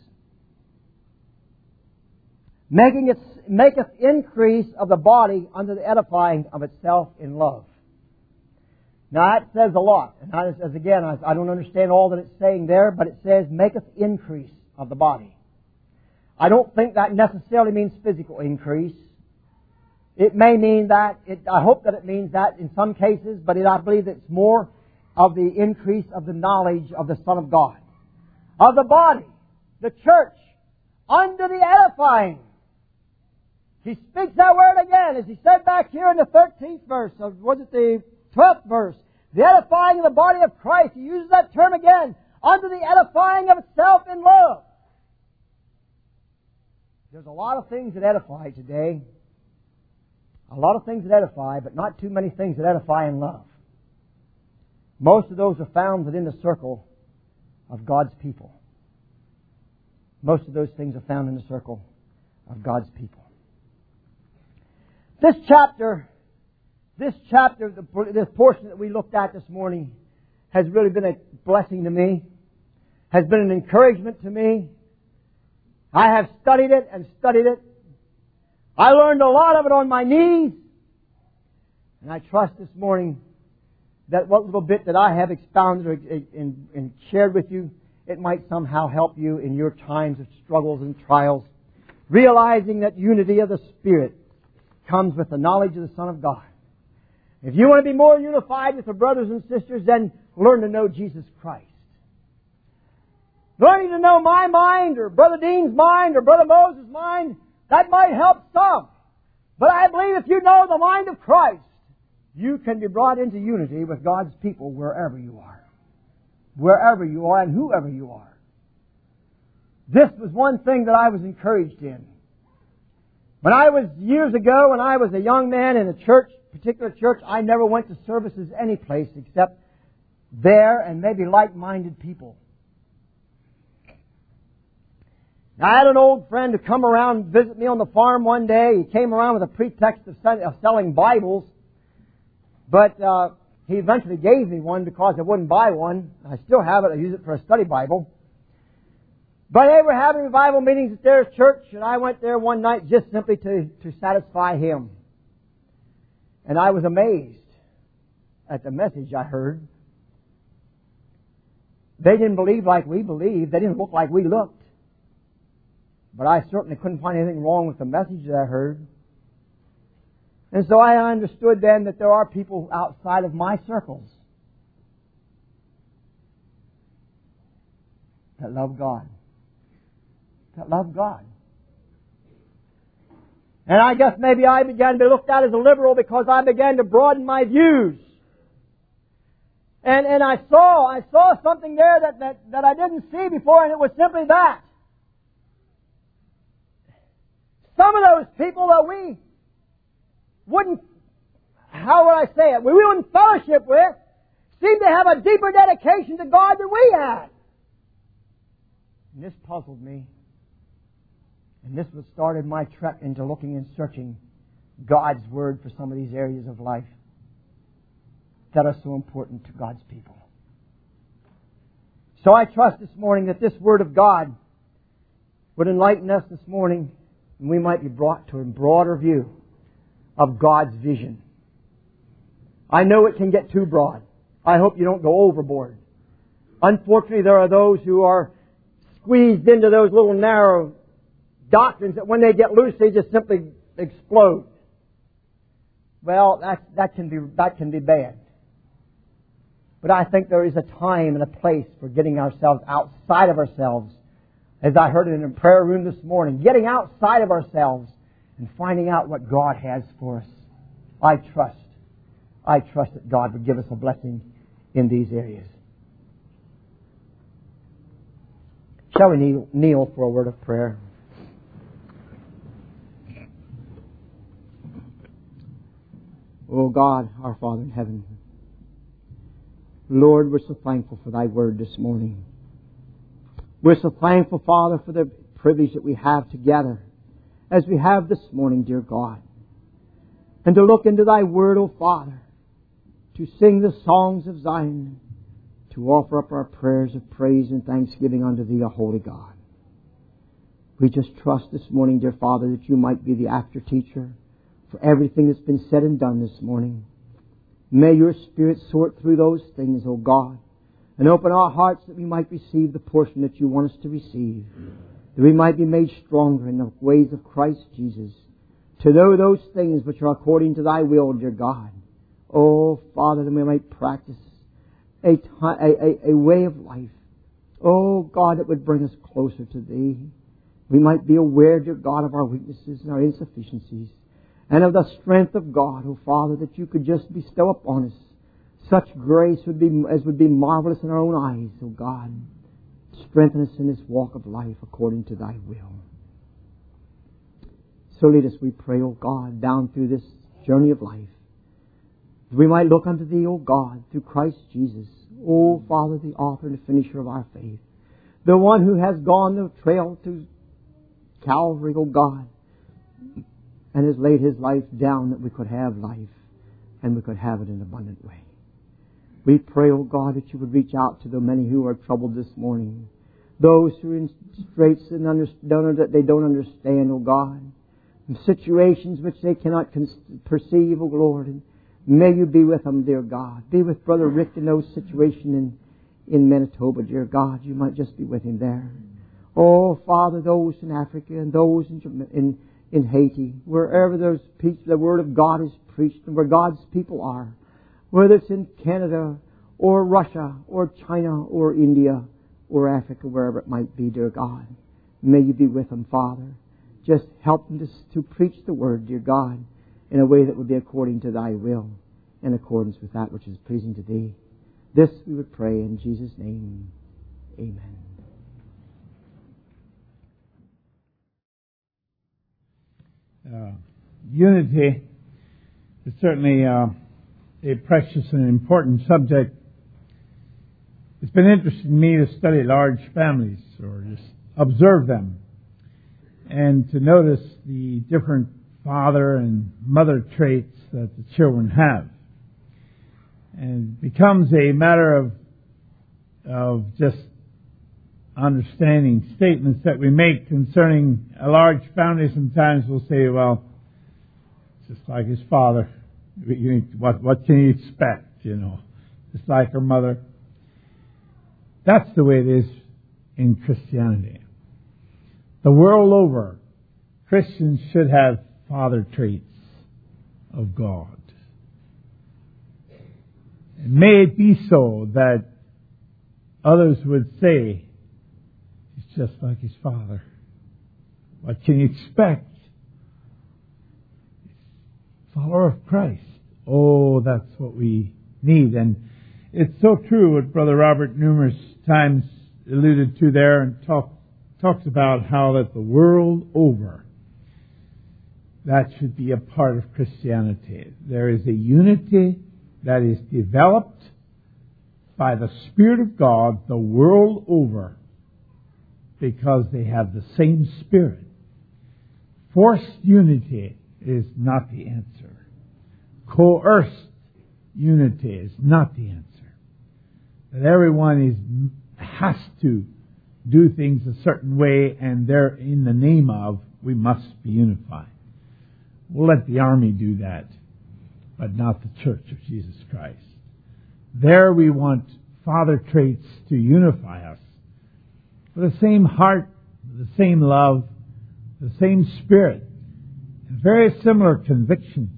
Maketh increase of the body unto the edifying of itself in love. Now that says a lot. And I don't understand all that it's saying there, but it says, maketh increase of the body. I don't think that necessarily means physical increase. It may mean that, I hope that it means that in some cases, but I believe it's more of the increase of the knowledge of the Son of God. Of the body, the church, under the edifying. He speaks that word again, as he said back here in the 13th verse, or was it the 12th verse? The edifying of the body of Christ. He uses that term again, under the edifying of itself in love. There's a lot of things that edify today. A lot of things that edify, but not too many things that edify in love. Most of those are found within the circle of God's people. Most of those things are found in the circle of God's people. This portion that we looked at this morning has really been a blessing to me, has been an encouragement to me. I have studied it and studied it. I learned a lot of it on my knees. And I trust this morning that what little bit that I have expounded and shared with you, it might somehow help you in your times of struggles and trials, realizing that unity of the Spirit comes with the knowledge of the Son of God. If you want to be more unified with your brothers and sisters, then learn to know Jesus Christ. Learning to know my mind, or Brother Dean's mind, or Brother Moses' mind, that might help some. But I believe if you know the mind of Christ, you can be brought into unity with God's people wherever you are. Wherever you are and whoever you are. This was one thing that I was encouraged in. When I was years ago, when I was a young man in a church, particular church, I never went to services any place except there and maybe like-minded people. Now, I had an old friend who come around and visit me on the farm one day. He came around with a pretext of selling Bibles, but he eventually gave me one because I wouldn't buy one. I still have it. I use it for a study Bible. But they were having revival meetings at their church, and I went there one night just simply to satisfy him. And I was amazed at the message I heard. They didn't believe like we believed. They didn't look like we looked. But I certainly couldn't find anything wrong with the message that I heard. And so I understood then that there are people outside of my circles that love God. That love God. And I guess maybe I began to be looked at as a liberal because I began to broaden my views. And I saw something there that I didn't see before, and it was simply that. Some of those people that we wouldn't, how would I say it, we wouldn't fellowship with, seemed to have a deeper dedication to God than we had. And this puzzled me. And this was started my trek into looking and searching God's Word for some of these areas of life that are so important to God's people. So I trust this morning that this Word of God would enlighten us this morning, and we might be brought to a broader view of God's vision. I know it can get too broad. I hope you don't go overboard. Unfortunately, there are those who are squeezed into those little narrow doctrines that when they get loose, they just simply explode. Well, that can be bad. But I think there is a time and a place for getting ourselves outside of ourselves. As I heard it in a prayer room this morning, getting outside of ourselves and finding out what God has for us. I trust that God would give us a blessing in these areas. Shall we kneel for a word of prayer? Oh God, our Father in heaven, Lord, we're so thankful for Thy Word this morning. We're so thankful, Father, for the privilege that we have together as we have this morning, dear God. And to look into Thy Word, O Father, to sing the songs of Zion, to offer up our prayers of praise and thanksgiving unto Thee, O Holy God. We just trust this morning, dear Father, that You might be the after teacher for everything that's been said and done this morning. May Your Spirit sort through those things, O God, and open our hearts that we might receive the portion that You want us to receive, that we might be made stronger in the ways of Christ Jesus, to know those things which are according to Thy will, dear God. Oh, Father, that we might practice a way of life, oh God, that would bring us closer to Thee. We might be aware, dear God, of our weaknesses and our insufficiencies, and of the strength of God, oh Father, that You could just bestow upon us such grace as would be marvelous in our own eyes, oh God. Strengthen us in this walk of life according to Thy will. So lead us, we pray, O God, down through this journey of life. That we might look unto Thee, O God, through Christ Jesus, O Father, the author and the finisher of our faith, the one who has gone the trail to Calvary, O God, and has laid His life down that we could have life, and we could have it in an abundant way. We pray, O God, that You would reach out to the many who are troubled this morning, those who are in straits and that they don't understand, O God, situations which they cannot perceive, O Lord. And may You be with them, dear God. Be with Brother Rick in those situations in Manitoba, dear God. You might just be with him there. Oh, Father, those in Africa and those in Haiti, wherever the Word of God is preached and where God's people are, whether it's in Canada or Russia or China or India or Africa, wherever it might be, dear God. May You be with them, Father. Just help them to preach the Word, dear God, in a way that would be according to Thy will, in accordance with that which is pleasing to Thee. This we would pray in Jesus' name. Amen. Unity is certainly a precious and important subject. It's been interesting to me to study large families or just observe them and to notice the different father and mother traits that the children have. And it becomes a matter of just understanding statements that we make concerning a large family. Sometimes we'll say, well, just like his father. What can you expect, Just like her mother. That's the way it is in Christianity. The world over, Christians should have father traits of God. And may it be so that others would say, he's just like his father. What can you expect? Follower of Christ. Oh, that's what we need. And it's so true what Brother Robert numerous times alluded to there and talks about how that the world over, that should be a part of Christianity. There is a unity that is developed by the Spirit of God the world over because they have the same Spirit. Forced unity is not the answer. Coerced unity is not the answer. That everyone has to do things a certain way, and they're in the name of, we must be unified. We'll let the army do that, but not the Church of Jesus Christ. There we want Father traits to unify us. With the same heart, the same love, the same Spirit, and very similar convictions,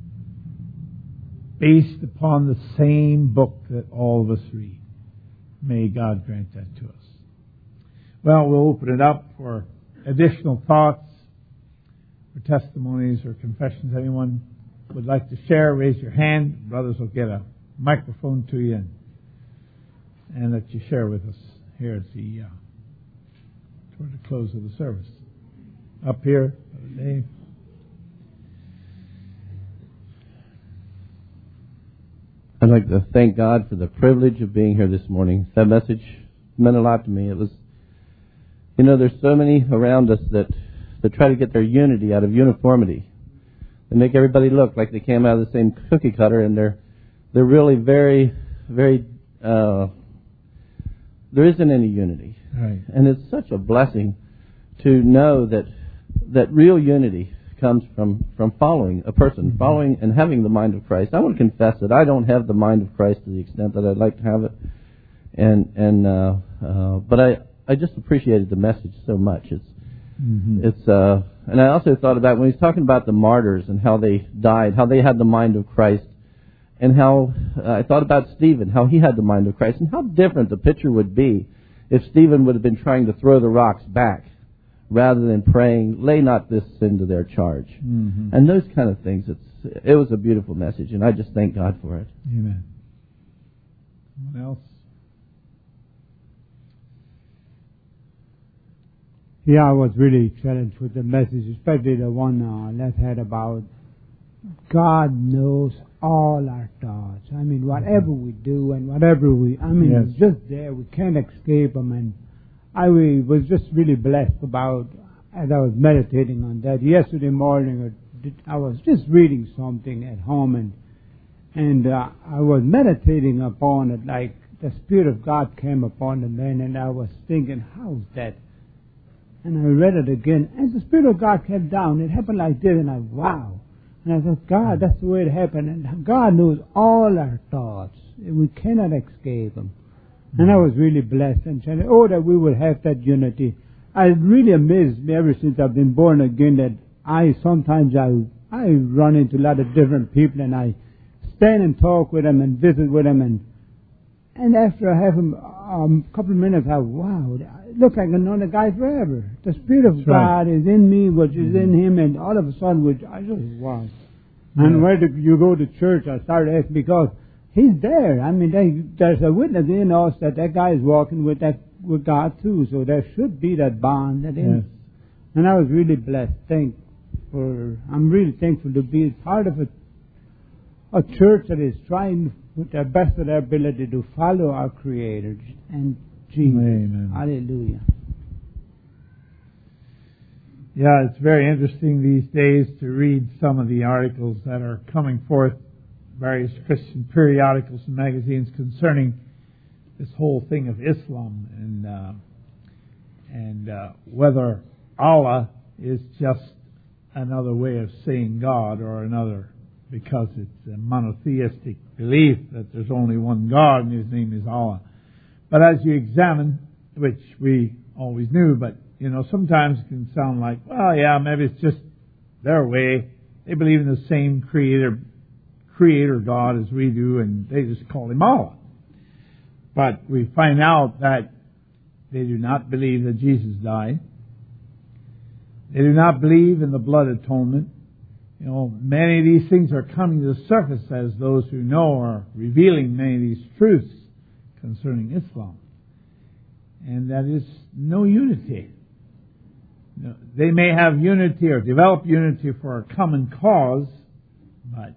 based upon the same book that all of us read. May God grant that to us. Well, we'll open it up for additional thoughts, or testimonies, or confessions. Anyone would like to share, raise your hand. Brothers will get a microphone to you and let you share with us here at the toward the close of the service. Up here, Brother Dave. I'd like to thank God for the privilege of being here this morning. That message meant a lot to me. It was, there's so many around us that try to get their unity out of uniformity. They make everybody look like they came out of the same cookie cutter, and they're really very, very, there isn't any unity. Right. And it's such a blessing to know that real unity comes from following a person, following and having the mind of Christ. I want to confess that I don't have the mind of Christ to the extent that I'd like to have it, but I just appreciated the message so much. And I also thought about when he's talking about the martyrs and how they died, how they had the mind of Christ, and how I thought about Stephen, how he had the mind of Christ, and how different the picture would be if Stephen would have been trying to throw the rocks back rather than praying, lay not this sin to their charge. And those kind of things. It was a beautiful message, and I just thank God for it. Amen. Someone else? Yeah, I was really challenged with the message, especially the one Les had about God knows all our thoughts. I mean, whatever we do and whatever Yes. it's just there. We can't escape them. And I was just really blessed about, as I was meditating on that. Yesterday morning, I was just reading something at home, and I was meditating upon it, like the Spirit of God came upon the man, and I was thinking, how's that? And I read it again, and the Spirit of God came down. It happened like this, and wow. And I thought, God, that's the way it happened. And God knows all our thoughts. We cannot escape them. And I was really blessed and saying, that we will have that unity. It really amazed me ever since I've been born again that I run into a lot of different people, and I stand and talk with them and visit with them, and after I have them a couple of minutes, wow, it looks like I've known the guy forever. The Spirit of God is in me, which is in him, and all of a sudden, I just, wow. And where do you go to church? I started asking because he's there. I mean, there's a witness in us that guy is walking with God too, so there should be that bond. And I was really blessed. I'm really thankful to be part of a church that is trying with the best of their ability to follow our Creator and Jesus. Amen. Hallelujah. Yeah, it's very interesting these days to read some of the articles that are coming forth, various Christian periodicals and magazines concerning this whole thing of Islam and whether Allah is just another way of saying God or another, because it's a monotheistic belief that there's only one God and His name is Allah. But as you examine, which we always knew, but sometimes it can sound like, well, yeah, maybe it's just their way. They believe in the same creator God as we do, and they just call Him Allah. But we find out that they do not believe that Jesus died. They do not believe in the blood atonement. Many of these things are coming to the surface as those who know are revealing many of these truths concerning Islam. And that is no unity. They may have unity or develop unity for a common cause, but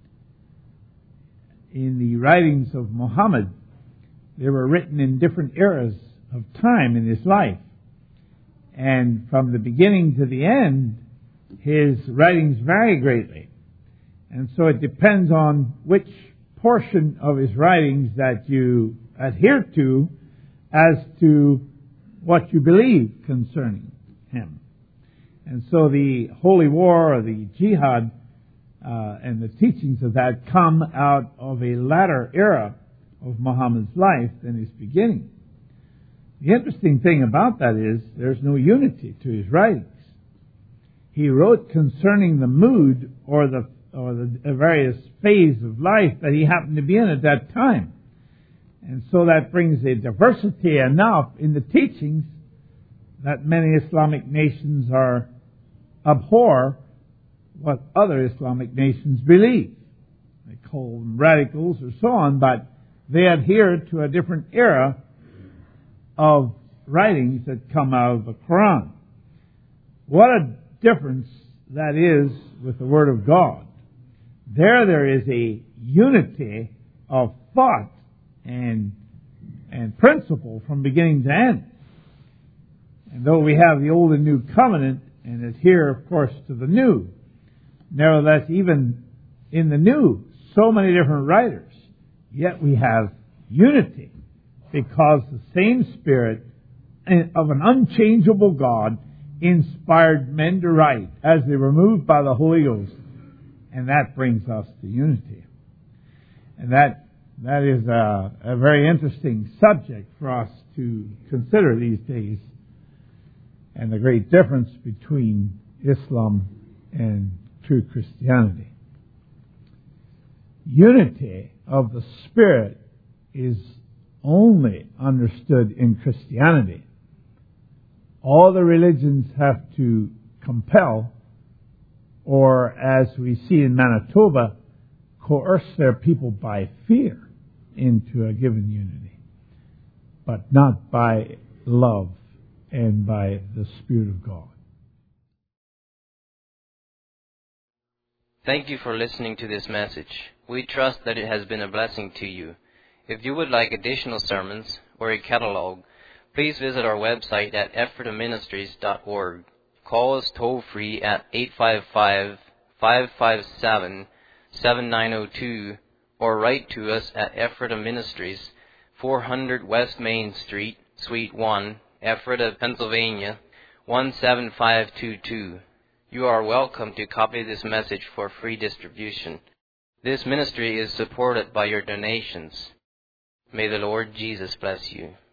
in the writings of Muhammad, they were written in different eras of time in his life. And from the beginning to the end, his writings vary greatly. And so it depends on which portion of his writings that you adhere to as to what you believe concerning him. And so the holy war or the jihad and the teachings of that come out of a latter era of Muhammad's life than his beginning. The interesting thing about that is there's no unity to his writings. He wrote concerning the mood or the various phase of life that he happened to be in at that time. And so that brings a diversity enough in the teachings that many Islamic nations abhor what other Islamic nations believe. They call them radicals or so on, but they adhere to a different era of writings that come out of the Quran. What a difference that is with the Word of God. There is a unity of thought and principle from beginning to end. And though we have the Old and New Covenant and adhere, of course, to the New, nevertheless, even in the New, so many different writers, yet we have unity because the same Spirit of an unchangeable God inspired men to write as they were moved by the Holy Ghost. And that brings us to unity. And that is a very interesting subject for us to consider these days, and the great difference between Islam and true Christianity. Unity of the Spirit is only understood in Christianity. All the religions have to compel, or as we see in Manitoba, coerce their people by fear into a given unity, but not by love and by the Spirit of God. Thank you for listening to this message. We trust that it has been a blessing to you. If you would like additional sermons or a catalog, please visit our website at ephrataministries.org. Call us toll-free at 855-557-7902 or write to us at Ephrata Ministries, 400 West Main Street, Suite 1, Ephrata, Pennsylvania, 17522. You are welcome to copy this message for free distribution. This ministry is supported by your donations. May the Lord Jesus bless you.